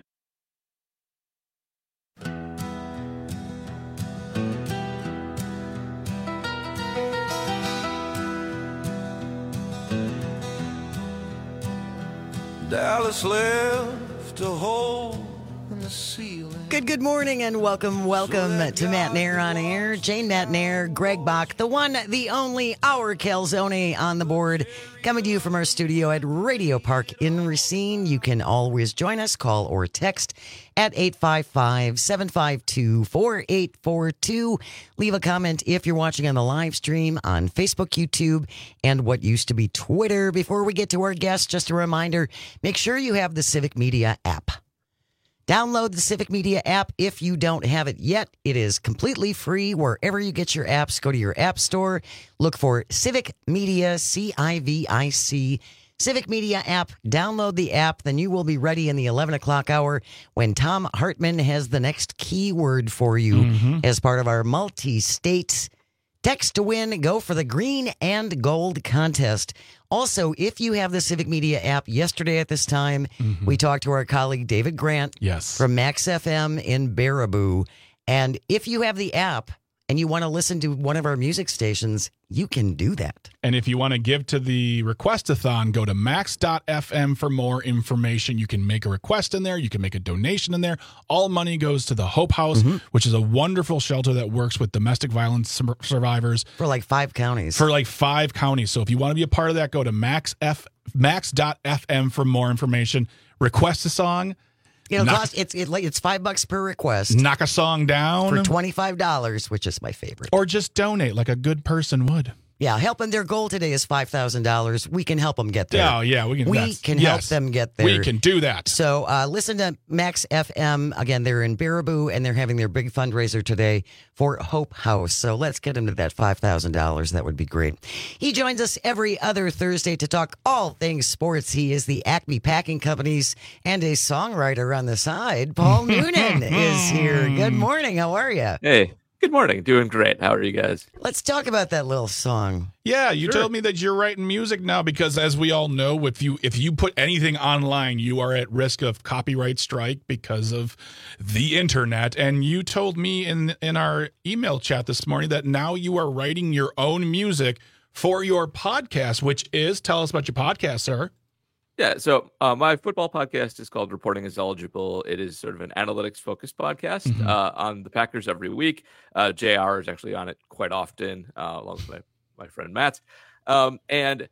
Dallas left a hole in the ceiling. Good, good morning and welcome, welcome to Matt Nair on Air. Jane Matt Nair, Greg Bach, the one, the only, our Calzone on the board. Coming to you from our studio at Radio Park in Racine. You can always join us, call or text at eight five five, seven five two, four eight four two. Leave a comment if you're watching on the live stream on Facebook, YouTube, and what used to be Twitter. Before we get to our guests, just a reminder, make sure you have the Civic Media app. Download the Civic Media app if you don't have it yet. It is completely free wherever you get your apps. Go to your app store, look for Civic Media, C I V I C, Civic Media app. Download the app, then you will be ready in the eleven o'clock hour when Tom Hartman has the next keyword for you mm-hmm. as part of our multi-state text to win. Go for the green and gold contest. Also, if you have the Civic Media app, yesterday at this time, mm-hmm. we talked to our colleague David Grant yes. from Max F M in Baraboo. And if you have the app and you want to listen to one of our music stations, you can do that. And if you want to give to the Requestathon, go to max dot f m for more information. You can make a request in there. You can make a donation in there. All money goes to the Hope House, mm-hmm. which is a wonderful shelter that works with domestic violence sur- survivors. For like five counties. For like five counties. So if you want to be a part of that, go to max f max dot f m for more information. Request a song. It'll knock, cost, it's it, it's five bucks per request. Knock a song down. For twenty-five dollars, which is my favorite. Or just donate like a good person would. Yeah, helping their goal today is five thousand dollars. We can help them get there. Oh, yeah. We can, we can yes, help them get there. We can do that. So uh, listen to Max F M. Again, they're in Baraboo, and they're having their big fundraiser today for Hope House. So let's get him to that five thousand dollars. That would be great. He joins us every other Thursday to talk all things sports. He is the Acme Packing Company's and a songwriter on the side. Paul Noonan is here. Good morning. How are you? Hey. Good morning. Doing great. How are you guys? Let's talk about that little song. Yeah, you sure. told me that you're writing music now because, as we all know, if you if you put anything online, you are at risk of copyright strike because of the internet. And you told me in in our email chat this morning that now you are writing your own music for your podcast, which is, tell us about your podcast, sir. Yeah, so uh, my football podcast is called Reporting is Eligible. It is sort of an analytics-focused podcast mm-hmm. uh, on the Packers every week. Uh, J R is actually on it quite often, uh, along with my, my friend Matt. Um, and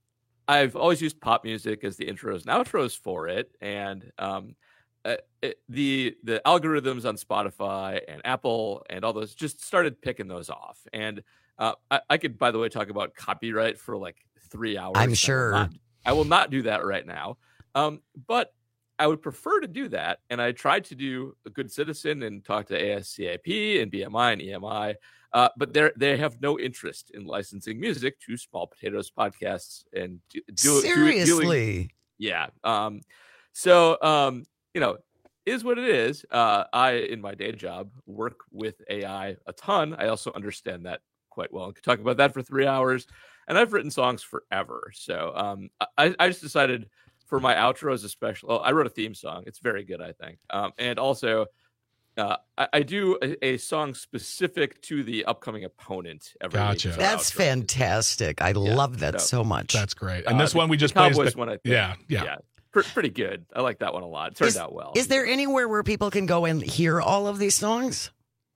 I've always used pop music as the intros and outros for it. And um, uh, it, the the algorithms on Spotify and Apple and all those just started picking those off. And uh, I, I could, by the way, talk about copyright for like three hours. I'm sure. I will not do that right now, um, but I would prefer to do that. And I tried to do a good citizen and talk to A S C A P and B M I and E M I, uh, but they they have no interest in licensing music to Small Potatoes podcasts and do, do, seriously, doing, yeah. Um, so um, you know, is what it is. Uh, I, in my day job, work with A I a ton. I also understand that quite well and could talk about that for three hours. And I've written songs forever. So um, I, I just decided for my outros, especially, well, I wrote a theme song. It's very good, I think. Um, and also, uh, I, I do a, a song specific to the upcoming opponent every gotcha. week. That's outros. Fantastic. I yeah, love that so, so much. That's great. And uh, this one we just the played. Cowboys one, I think. Yeah, yeah. yeah. Pr- pretty good. I like that one a lot. It turned is, out well. Is there anywhere where people can go and hear all of these songs?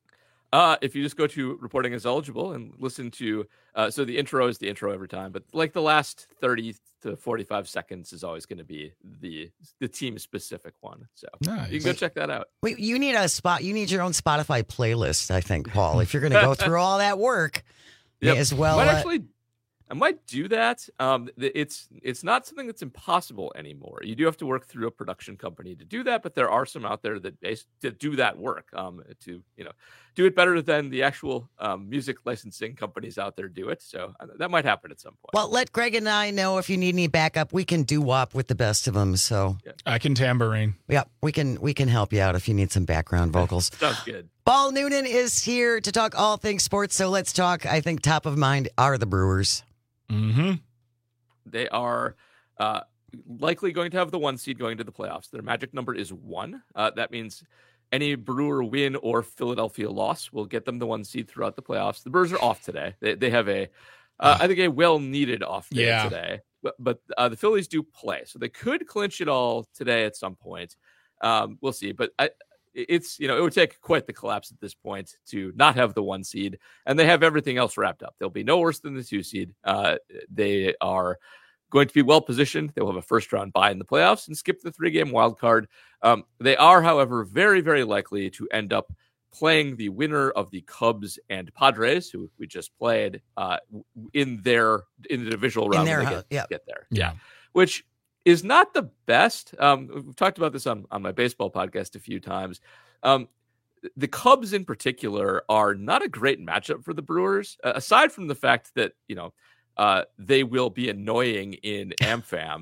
Uh, if you just go to Reporting is Eligible and listen to, uh, so the intro is the intro every time, but like the last thirty to forty-five seconds is always going to be the the team specific one. So nice. You can go check that out. Wait, you need a spot. You need your own Spotify playlist, I think, Paul. If you're going to go through all that work, yep. as well. Might uh, actually, I might do that. Um, it's it's not something that's impossible anymore. You do have to work through a production company to do that, but there are some out there that base, that do that work um, to you know do it better than the actual um, music licensing companies out there do it. So uh, that might happen at some point. Well, let Greg and I know if you need any backup. We can do wop with the best of them. So yeah. I can tambourine. Yeah, we can we can help you out if you need some background vocals. Sounds good. Paul Noonan is here to talk all things sports. So let's talk. I think top of mind are the Brewers. Mm-hmm. They are uh, likely going to have the one seed going to the playoffs. Their magic number is one. Uh, that means any Brewer win or Philadelphia loss will get them the one seed throughout the playoffs. The Brewers are off today. They they have a, uh, I think, a well-needed off day yeah. today. But, but uh, the Phillies do play, so they could clinch it all today at some point. Um, we'll see. But I, it's, you know, it would take quite the collapse at this point to not have the one seed, and they have everything else wrapped up. They'll be no worse than the two seed. Uh, they are going to be well positioned. They'll have a first round bye in the playoffs and skip the three game wild card. Um, they are, however, very, very likely to end up playing the winner of the Cubs and Padres, who we just played, uh, in their in the divisional round. In their, when they get, yeah. get there. Yeah. Which is not the best. Um, we've talked about this on, on my baseball podcast a few times. Um, the Cubs in particular are not a great matchup for the Brewers, uh, aside from the fact that, you know, uh, they will be annoying in AmFam.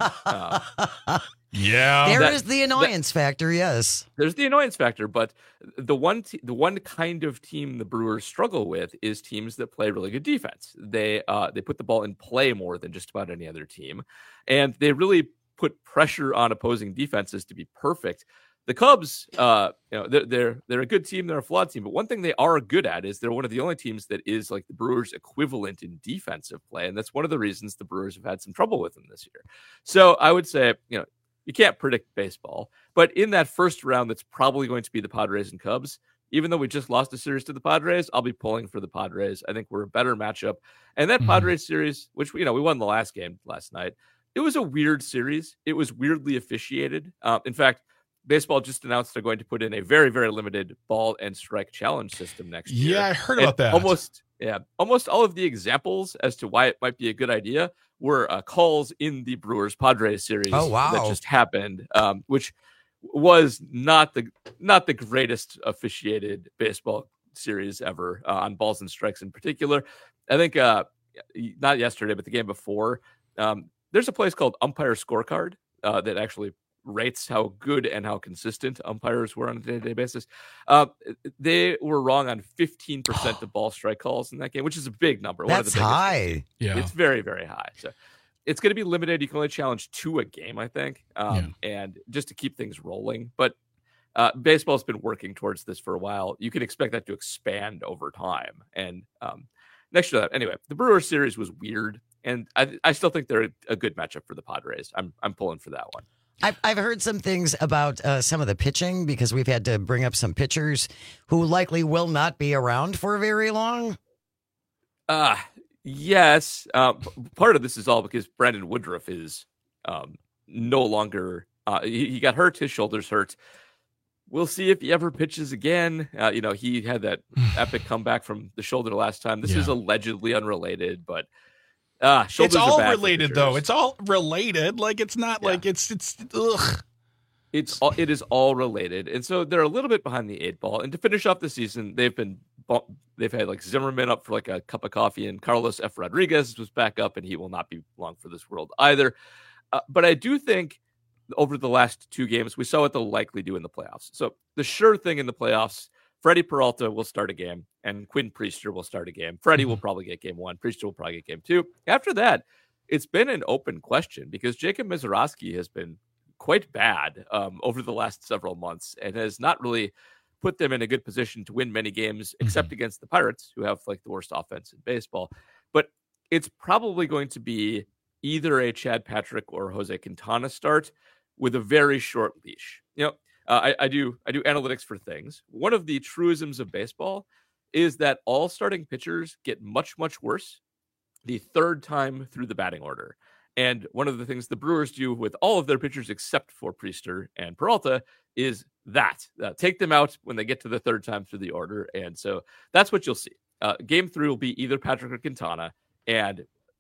Uh, yeah. There that, is the annoyance that, factor, yes. There's the annoyance factor, but the one t- the one kind of team the Brewers struggle with is teams that play really good defense. They uh, they put the ball in play more than just about any other team, and they really put pressure on opposing defenses to be perfect. The Cubs, uh, you know, they're, they're they're a good team. They're a flawed team, but one thing they are good at is they're one of the only teams that is like the Brewers' equivalent in defensive play, and that's one of the reasons the Brewers have had some trouble with them this year. So I would say, you know, you can't predict baseball, but in that first round, that's probably going to be the Padres and Cubs. Even though we just lost a series to the Padres, I'll be pulling for the Padres. I think we're a better matchup, and that mm-hmm. Padres series, which you know we won the last game last night. It was a weird series. It was weirdly officiated. Uh, in fact, baseball just announced they're going to put in a very, very limited ball and strike challenge system next year. Yeah, I heard and about that. Almost, yeah, almost all of the examples as to why it might be a good idea were uh, calls in the Brewers Padres series. Oh, wow. That just happened, um, which was not the not the greatest officiated baseball series ever uh, on balls and strikes in particular. I think uh, not yesterday, but the game before. Um, There's a place called Umpire Scorecard uh, that actually rates how good and how consistent umpires were on a day-to-day basis. Uh, they were wrong on fifteen percent of ball strike calls in that game, which is a big number. That's one of the biggest high. Yeah. It's very, very high. So it's going to be limited. You can only challenge two a game, I think, um, yeah. and just to keep things rolling. But uh, baseball's been working towards this for a while. You can expect that to expand over time. And um, next to that, anyway, the Brewers series was weird. And I, I still think they're a good matchup for the Padres. I'm I'm pulling for that one. I've, I've heard some things about uh, some of the pitching because we've had to bring up some pitchers who likely will not be around for very long. Uh, yes. Uh, part of this is all because Brandon Woodruff is um, no longer, uh, he, he got hurt, his shoulder's hurt. We'll see if he ever pitches again. Uh, you know, he had that epic comeback from the shoulder last time. This yeah. is allegedly unrelated, but Ah, it's all related though. It's all related. Like it's not yeah. like it's it's ugh. It's all it is all related, and so they're a little bit behind the eight ball. And to finish off the season, they've been they've had like Zimmerman up for like a cup of coffee, and Carlos F. Rodriguez was back up, and he will not be long for this world either. Uh, but I do think over the last two games, we saw what they'll likely do in the playoffs. So the sure thing in the playoffs. Freddie Peralta will start a game, and Quinn Priester will start a game. Freddie will probably get game one. Priester will probably get game two. After that, it's been an open question because Jacob Misiorowski has been quite bad um, over the last several months and has not really put them in a good position to win many games, except mm-hmm. against the Pirates, who have like the worst offense in baseball. But it's probably going to be either a Chad Patrick or Jose Quintana start with a very short leash. You know, Uh, I, I do I do analytics for things. One of the truisms of baseball is that all starting pitchers get much, much worse the third time through the batting order. And one of the things the Brewers do with all of their pitchers except for Priester and Peralta is that. Uh, take them out when they get to the third time through the order. And so that's what you'll see. Uh, game three will be either Patrick or Quintana. And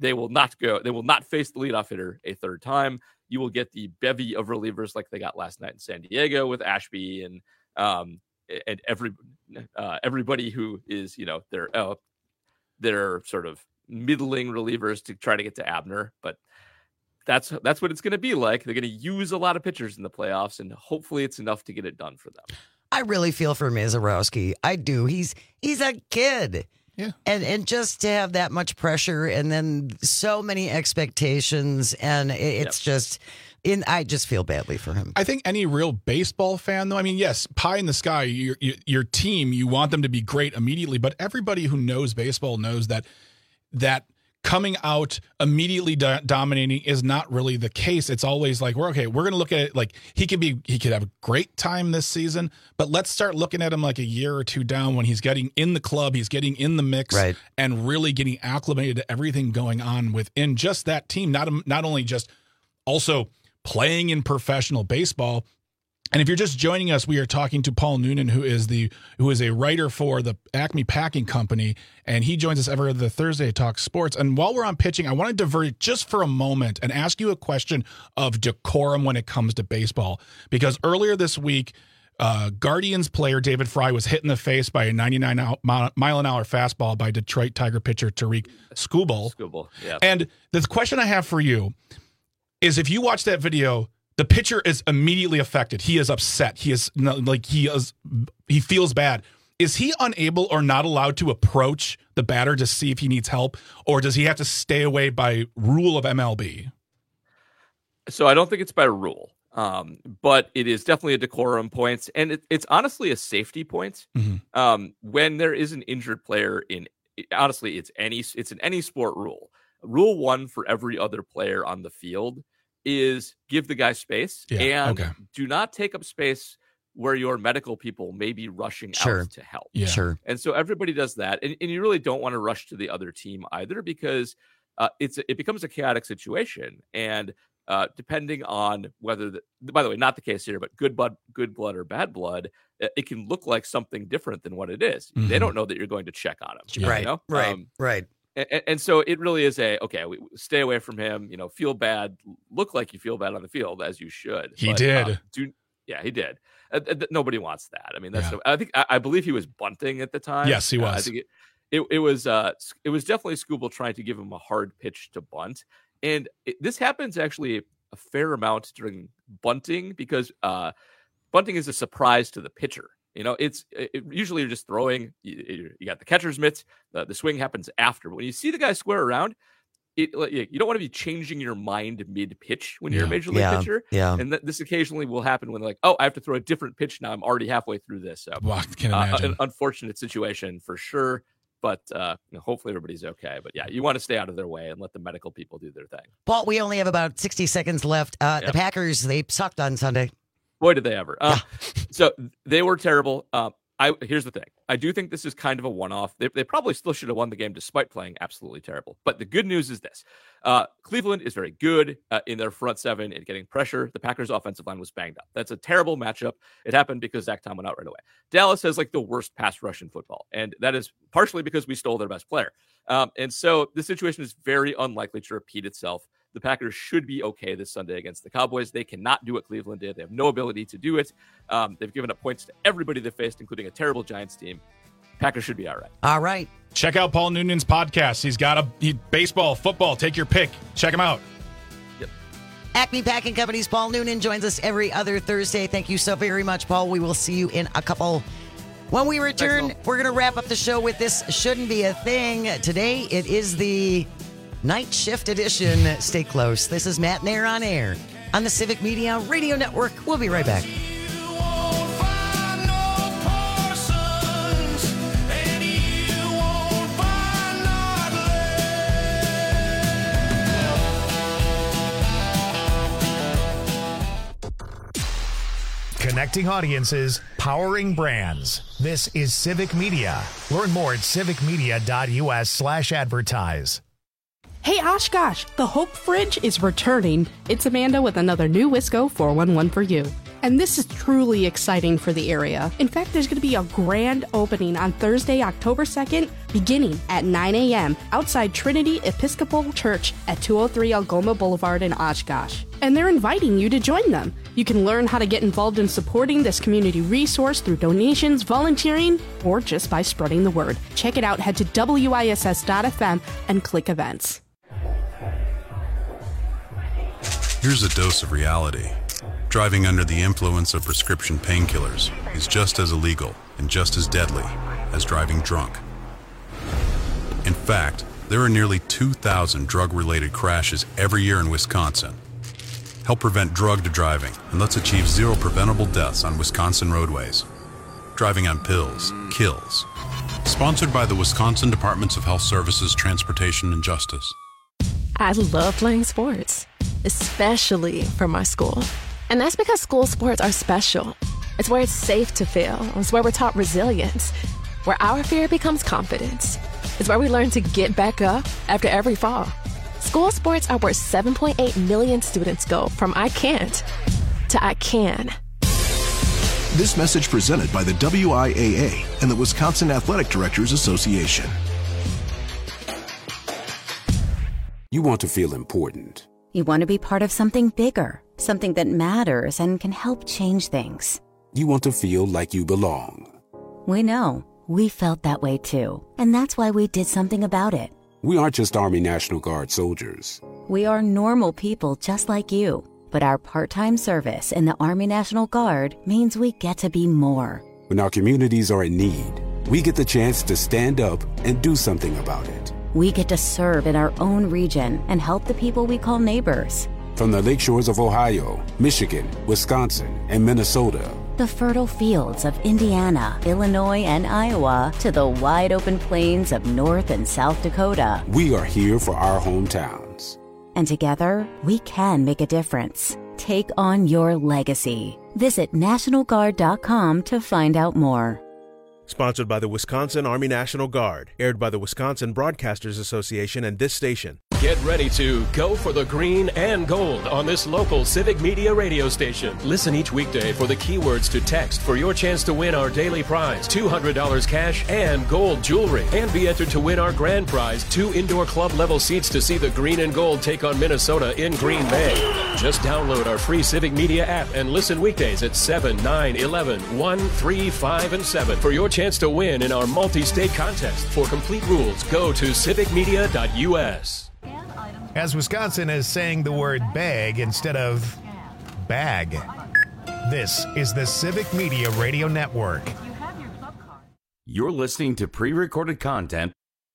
they will not go. They will not face the leadoff hitter a third time. You will get the bevy of relievers like they got last night in San Diego with Ashby and um and every uh, everybody who is you know their uh, their sort of middling relievers to try to get to Abner, but. That's that's what it's going to be like. They're going to use a lot of pitchers in the playoffs, and hopefully it's enough to get it done for them. I really feel for Mazeroski. I do. He's he's a kid. Yeah. And and just to have that much pressure and then so many expectations, and it's yep. just in I just feel badly for him. I think any real baseball fan, though, I mean, yes, pie in the sky, your, your, your team, you want them to be great immediately, but everybody who knows baseball knows that that coming out immediately do- dominating is not really the case. It's always like, we're okay, we're going to look at it like he could be, he could have a great time this season, but let's start looking at him like a year or two down when he's getting in the club, he's getting in the mix right. and really getting acclimated to everything going on within just that team. Not, not only just also playing in professional baseball. And if you're just joining us, we are talking to Paul Noonan, who is the who is a writer for the Acme Packing Company, and he joins us every other Thursday to talk sports. And while we're on pitching, I want to divert it just for a moment and ask you a question of decorum when it comes to baseball. Because earlier this week, uh, Guardians player David Fry was hit in the face by a ninety-nine mile an hour fastball by Detroit Tiger pitcher Tariq Skubal. Skubal, yeah. And the question I have for you is, if you watch that video, the pitcher is immediately affected. He is upset. He is like he is. He feels bad. Is he unable or not allowed to approach the batter to see if he needs help, or does he have to stay away by rule of M L B? So I don't think it's by rule, um, but it is definitely a decorum point, and it, it's honestly a safety point. Mm-hmm. Um, when there is an injured player in, honestly, it's any it's an any sport rule. Rule one for every other player on the field is give the guy space yeah, and okay. do not take up space where your medical people may be rushing sure. out to help. Yeah. Sure. And so everybody does that. And, and you really don't want to rush to the other team either, because uh, it's it becomes a chaotic situation. And uh, depending on whether, the, by the way, not the case here, but good blood, good blood or bad blood, it can look like something different than what it is. Mm-hmm. They don't know that you're going to check on him. Yeah. Right, you know? right, Um, right. And, and so it really is a, okay, we stay away from him, you know, feel bad, look like you feel bad on the field, as you should. He but, did. Uh, do, yeah, he did. Uh, th- nobody wants that. I mean, that's, Yeah. the, I think, I, I believe he was bunting at the time. Yes, he Uh, was. I think it, it, it was, uh, it was definitely Skubal trying to give him a hard pitch to bunt. And it, this happens actually a fair amount during bunting, because uh, bunting is a surprise to the pitcher. You know, it's it, usually you're just throwing. You, you got the catcher's mitts. The, the swing happens after. When you see the guy square around, it you don't want to be changing your mind mid pitch when you're Yeah. a major league Yeah. pitcher. Yeah. And th- this occasionally will happen when, like, oh, I have to throw a different pitch now. I'm already halfway through this. So, Well, I can uh, imagine. an unfortunate situation for sure. But uh, you know, hopefully everybody's okay. But yeah, you want to stay out of their way and let the medical people do their thing. Paul, we only have about sixty seconds left. Uh, Yeah. The Packers, they sucked on Sunday. Boy, did they ever. Uh, so they were terrible. Um, I Here's the thing. I do think this is kind of a one-off. They, they probably still should have won the game despite playing absolutely terrible. But the good news is this. Uh, Cleveland is very good uh, in their front seven and getting pressure. The Packers' offensive line was banged up. That's a terrible matchup. It happened because Zach Tom went out right away. Dallas has like the worst pass rush in football, and that is partially because we stole their best player. Um, and so the situation is very unlikely to repeat itself. The Packers should be okay this Sunday against the Cowboys. They cannot do what Cleveland did. They have no ability to do it. Um, they've given up points to everybody they faced, including a terrible Giants team. Packers should be all right. All right. Check out Paul Noonan's podcast. He's got a he, baseball, football. Take your pick. Check him out. Yep. Acme Packing Company's Paul Noonan joins us every other Thursday. Thank you so very much, Paul. We will see you in a couple. When we return, Thanks, we're going to wrap up the show with This Shouldn't Be a Thing. Today, it is the Night Shift Edition. Stay close. This is Matt Nair on air on the Civic Media Radio Network. We'll be right back. Connecting audiences, powering brands. This is Civic Media. Learn more at civicmedia.us slash advertise. Hey Oshkosh, the Hope Fridge is returning. It's Amanda with another new Wisco four one one for you. And this is truly exciting for the area. In fact, there's going to be a grand opening on Thursday, October second, beginning at nine a.m. outside Trinity Episcopal Church at two oh three Algoma Boulevard in Oshkosh. And they're inviting you to join them. You can learn how to get involved in supporting this community resource through donations, volunteering, or just by spreading the word. Check it out. Head to W I S S dot F M and click events. Here's a dose of reality. Driving under the influence of prescription painkillers is just as illegal and just as deadly as driving drunk. In fact, there are nearly two thousand drug-related crashes every year in Wisconsin. Help prevent drug driving and let's achieve zero preventable deaths on Wisconsin roadways. Driving on pills kills. Sponsored by the Wisconsin Departments of Health Services, Transportation, and Justice. I love playing sports, especially for my school. And that's because school sports are special. It's where it's safe to fail. It's where we're taught resilience, where our fear becomes confidence. It's where we learn to get back up after every fall. School sports are where seven point eight million students go from I can't to I can. This message presented by the W I A A and the Wisconsin Athletic Directors Association. You want to feel important. You want to be part of something bigger, something that matters and can help change things. You want to feel like you belong. We know. We felt that way too. And that's why we did something about it. We aren't just Army National Guard soldiers. We are normal people just like you. But our part-time service in the Army National Guard means we get to be more. When our communities are in need, we get the chance to stand up and do something about it. We get to serve in our own region and help the people we call neighbors. From the lake shores of Ohio, Michigan, Wisconsin, and Minnesota. The fertile fields of Indiana, Illinois, and Iowa to the wide open plains of North and South Dakota. We are here for our hometowns. And together, we can make a difference. Take on your legacy. Visit National Guard dot com to find out more. Sponsored by the Wisconsin Army National Guard. Aired by the Wisconsin Broadcasters Association and this station. Get ready to go for the green and gold on this local Civic Media radio station. Listen each weekday for the keywords to text for your chance to win our daily prize, two hundred dollars cash and gold jewelry. And be entered to win our grand prize, two indoor club level seats to see the green and gold take on Minnesota in Green Bay. Just download our free Civic Media app and listen weekdays at seven, nine, eleven, one, three, five, and seven for your chance to win in our multi-state contest. For complete rules, go to civic media dot U S. As Wisconsin is saying the word bag instead of bag. This is the Civic Media Radio Network. You're listening to pre-recorded content.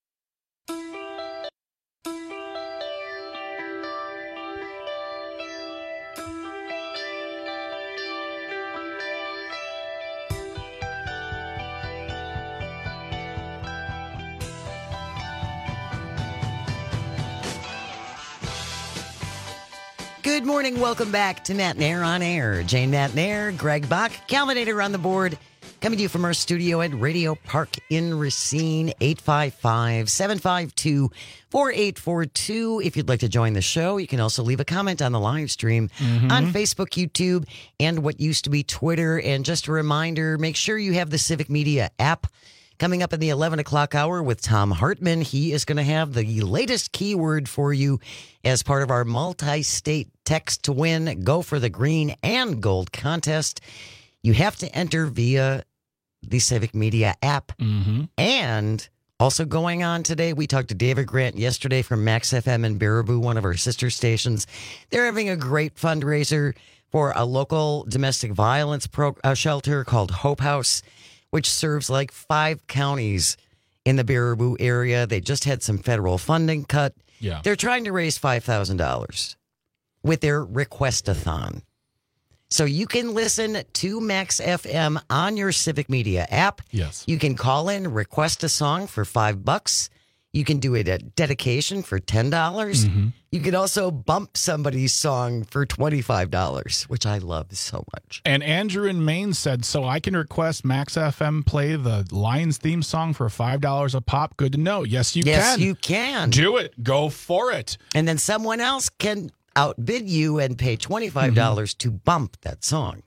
Good morning. Welcome back to Matt Nair on Air. Jane Matt Nair, Greg Bach, Calvinator on the board. Coming to you from our studio at Radio Park in Racine, eight five five, seven five two, four eight four two. If you'd like to join the show, you can also leave a comment on the live stream mm-hmm. on Facebook, YouTube, and what used to be Twitter. And just a reminder, make sure you have the Civic Media app. Coming up in the eleven o'clock hour with Tom Hartman, he is going to have the latest keyword for you as part of our multi-state text to win, go for the green and gold contest. You have to enter via the Civic Media app. Mm-hmm. And also going on today, we talked to David Grant yesterday from Max F M in Baraboo, one of our sister stations. They're having a great fundraiser for a local domestic violence pro- uh, shelter called Hope House, which serves like five counties in the Baraboo area. They just had some federal funding cut. Yeah. They're trying to raise five thousand dollars with their Request-a-thon. So you can listen to Max F M on your Civic Media app. Yes. You can call in, request a song for five bucks. You can do it at dedication for ten dollars. Mm-hmm. You can also bump somebody's song for twenty-five dollars, which I love so much. And Andrew in Maine said, so I can request Max F M play the Lions theme song for five dollars a pop. Good to know. Yes, you yes, can. Yes, you can. Do it. Go for it. And then someone else can outbid you and pay twenty-five dollars mm-hmm. to bump that song.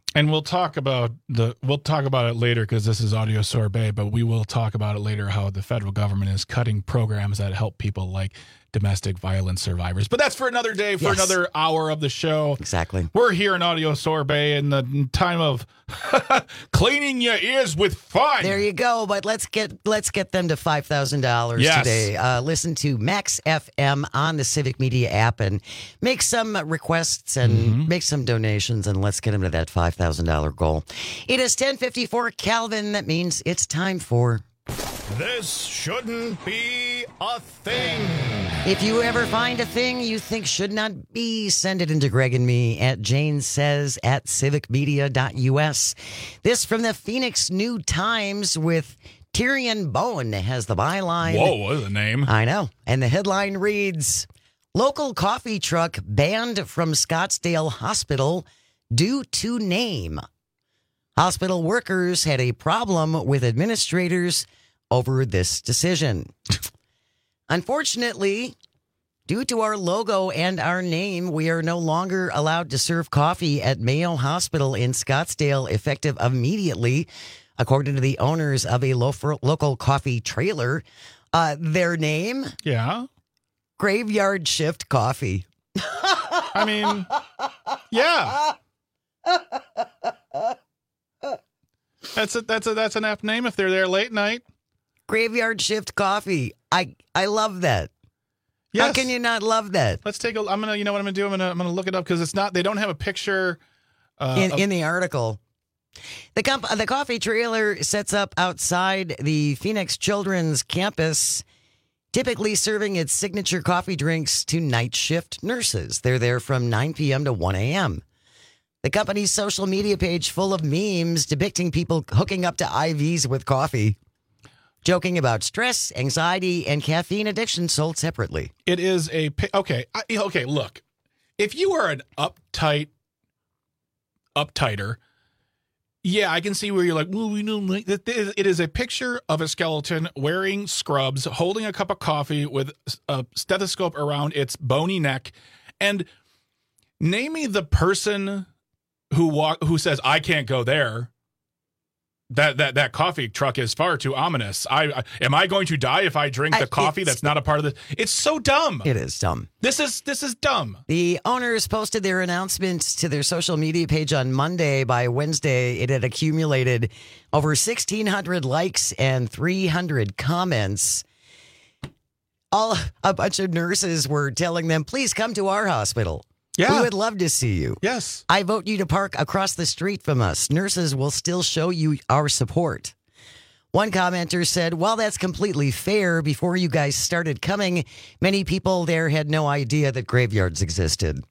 And we'll talk about the we'll talk about it later because this is audio sorbet, but we will talk about it later how the federal government is cutting programs that help people like domestic violence survivors. But that's for another day, for yes. another hour of the show. Exactly. We're here in Audio Sorbet in the time of cleaning your ears with fun. There you go. But let's get let's get them to five thousand dollars yes. today. Uh, listen to Max F M on the Civic Media app and make some requests and mm-hmm. make some donations, and let's get them to that five thousand dollars goal. It is ten fifty-four Calvin. That means it's time for... This shouldn't be a thing. If you ever find a thing you think should not be, send it into Greg and me at Jane Says at civic media dot U S. This from the Phoenix New Times with Tyrion Bowen has the byline. Whoa, what is the name? I know. And the headline reads, local coffee truck banned from Scottsdale Hospital due to name. Hospital workers had a problem with administrators over this decision. Unfortunately, due to our logo and our name, we are no longer allowed to serve coffee at Mayo Hospital in Scottsdale effective immediately, according to the owners of a lo- local coffee trailer. Uh, their name? Yeah. Graveyard Shift Coffee. I mean, yeah. That's a, that's a, that's an apt name if they're there late night. Graveyard Shift Coffee. I I love that. Yes. How can you not love that? Let's take a. I'm gonna. You know what I'm gonna do? I'm gonna. I'm gonna look it up because it's not. They don't have a picture uh, in of, in the article. The comp, the coffee trailer sets up outside the Phoenix Children's campus, typically serving its signature coffee drinks to night shift nurses. They're there from nine p.m. to one a.m. The company's social media page full of memes depicting people hooking up to I Vs with coffee, joking about stress, anxiety, and caffeine addiction sold separately. It is a... Okay, I, okay, look. If you are an uptight, uptighter, yeah, I can see where you're like, well, we don't like that. It is a picture of a skeleton wearing scrubs, holding a cup of coffee with a stethoscope around its bony neck. And name me the person who walk, who says, I can't go there. That that that coffee truck is far too ominous. I, I am I going to die if I drink the I, coffee that's not a part of this? It's so dumb. It is dumb. This is this is dumb. The owners posted their announcements to their social media page on Monday. By Wednesday, it had accumulated over sixteen hundred likes and three hundred comments. All a bunch of nurses were telling them, "Please come to our hospital. Yeah. We would love to see you. Yes. I vote you to park across the street from us. Nurses will still show you our support." One commenter said, "While that's completely fair, before you guys started coming, many people there had no idea that graveyards existed."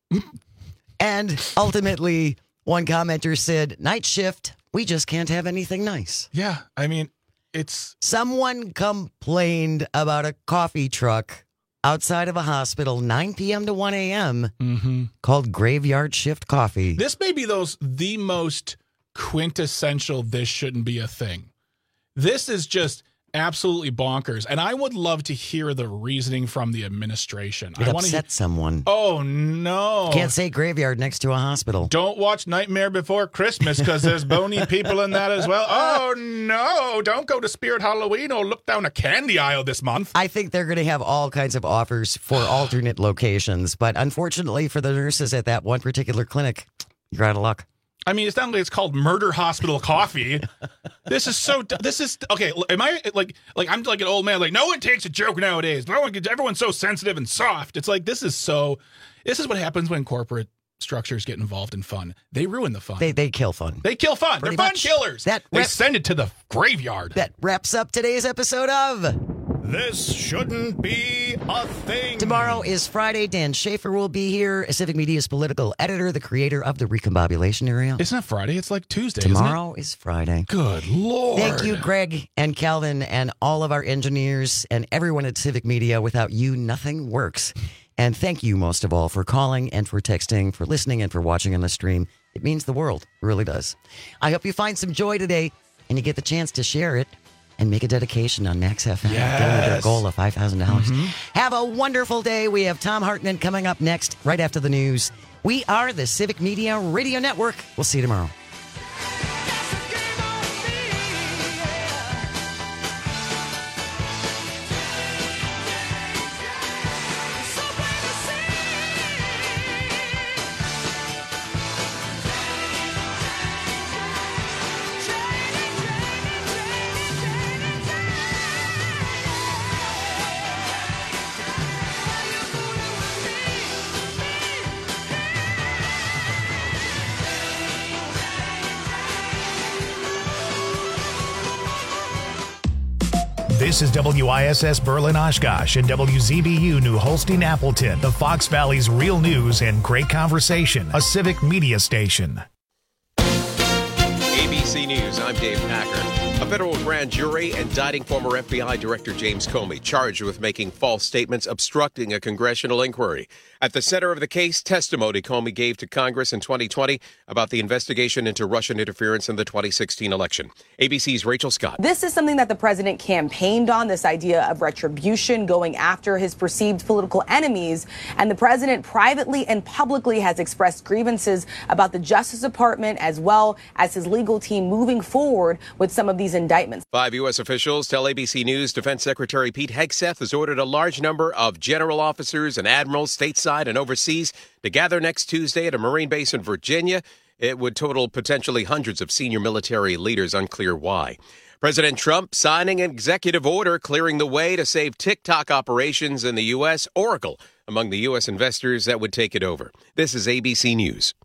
And ultimately, one commenter said, "Night shift, we just can't have anything nice." Yeah, I mean, it's... Someone complained about a coffee truck outside of a hospital, nine p.m. to one a.m., mm-hmm. called Graveyard Shift Coffee. This may be those the most quintessential this shouldn't be a thing. This is just absolutely bonkers, and I would love to hear the reasoning from the administration. It I upset hear- someone. Oh, no. Can't say graveyard next to a hospital. Don't watch Nightmare Before Christmas because there's bony people in that as well. Oh, no. Don't go to Spirit Halloween or look down a candy aisle this month. I think they're going to have all kinds of offers for alternate locations, but unfortunately for the nurses at that one particular clinic, you're out of luck. I mean, it's not like it's called Murder Hospital Coffee. This is so. This is okay. Am I like like I'm like an old man? Like no one takes a joke nowadays. No one, everyone's so sensitive and soft. It's like this is so. This is what happens when corporate structures get involved in fun. They ruin the fun. They they kill fun. They kill fun. Pretty They're fun much. killers. That they rep- send it to the graveyard. That wraps up today's episode of This Shouldn't Be a Thing. Tomorrow is Friday. Dan Schaefer will be here, Civic Media's political editor, the creator of the Recombobulation Area. It's not Friday. It's like Tuesday, Tomorrow isn't it? is Friday. Good Lord. Thank you, Greg and Calvin, and all of our engineers and everyone at Civic Media. Without you, nothing works. And thank you, most of all, for calling and for texting, for listening and for watching on the stream. It means the world. It really does. I hope you find some joy today and you get the chance to share it and make a dedication on Max F M. Yes. Get them their goal of five thousand dollars. Mm-hmm. Have a wonderful day. We have Tom Hartman coming up next, right after the news. We are the Civic Media Radio Network. We'll see you tomorrow. This is W I S S Berlin Oshkosh and W Z B U New Holstein Appleton, the Fox Valley's real news and great conversation, a civic media station. A B C News, I'm Dave Packer. A federal grand jury indicting former F B I Director James Comey, charged with making false statements obstructing a congressional inquiry. At the center of the case, testimony Comey gave to Congress in twenty twenty about the investigation into Russian interference in the twenty sixteen election. A B C's Rachel Scott. This is something that the president campaigned on, this idea of retribution, going after his perceived political enemies. And the president privately and publicly has expressed grievances about the Justice Department as well as his legal team moving forward with some of these indictments. Five U S officials tell A B C News Defense Secretary Pete Hegseth has ordered a large number of general officers and admirals stateside and overseas to gather next Tuesday at a Marine base in Virginia. It would total potentially hundreds of senior military leaders, unclear why. President Trump signing an executive order clearing the way to save TikTok operations in the U S. Oracle among the U S investors that would take it over. This is A B C News.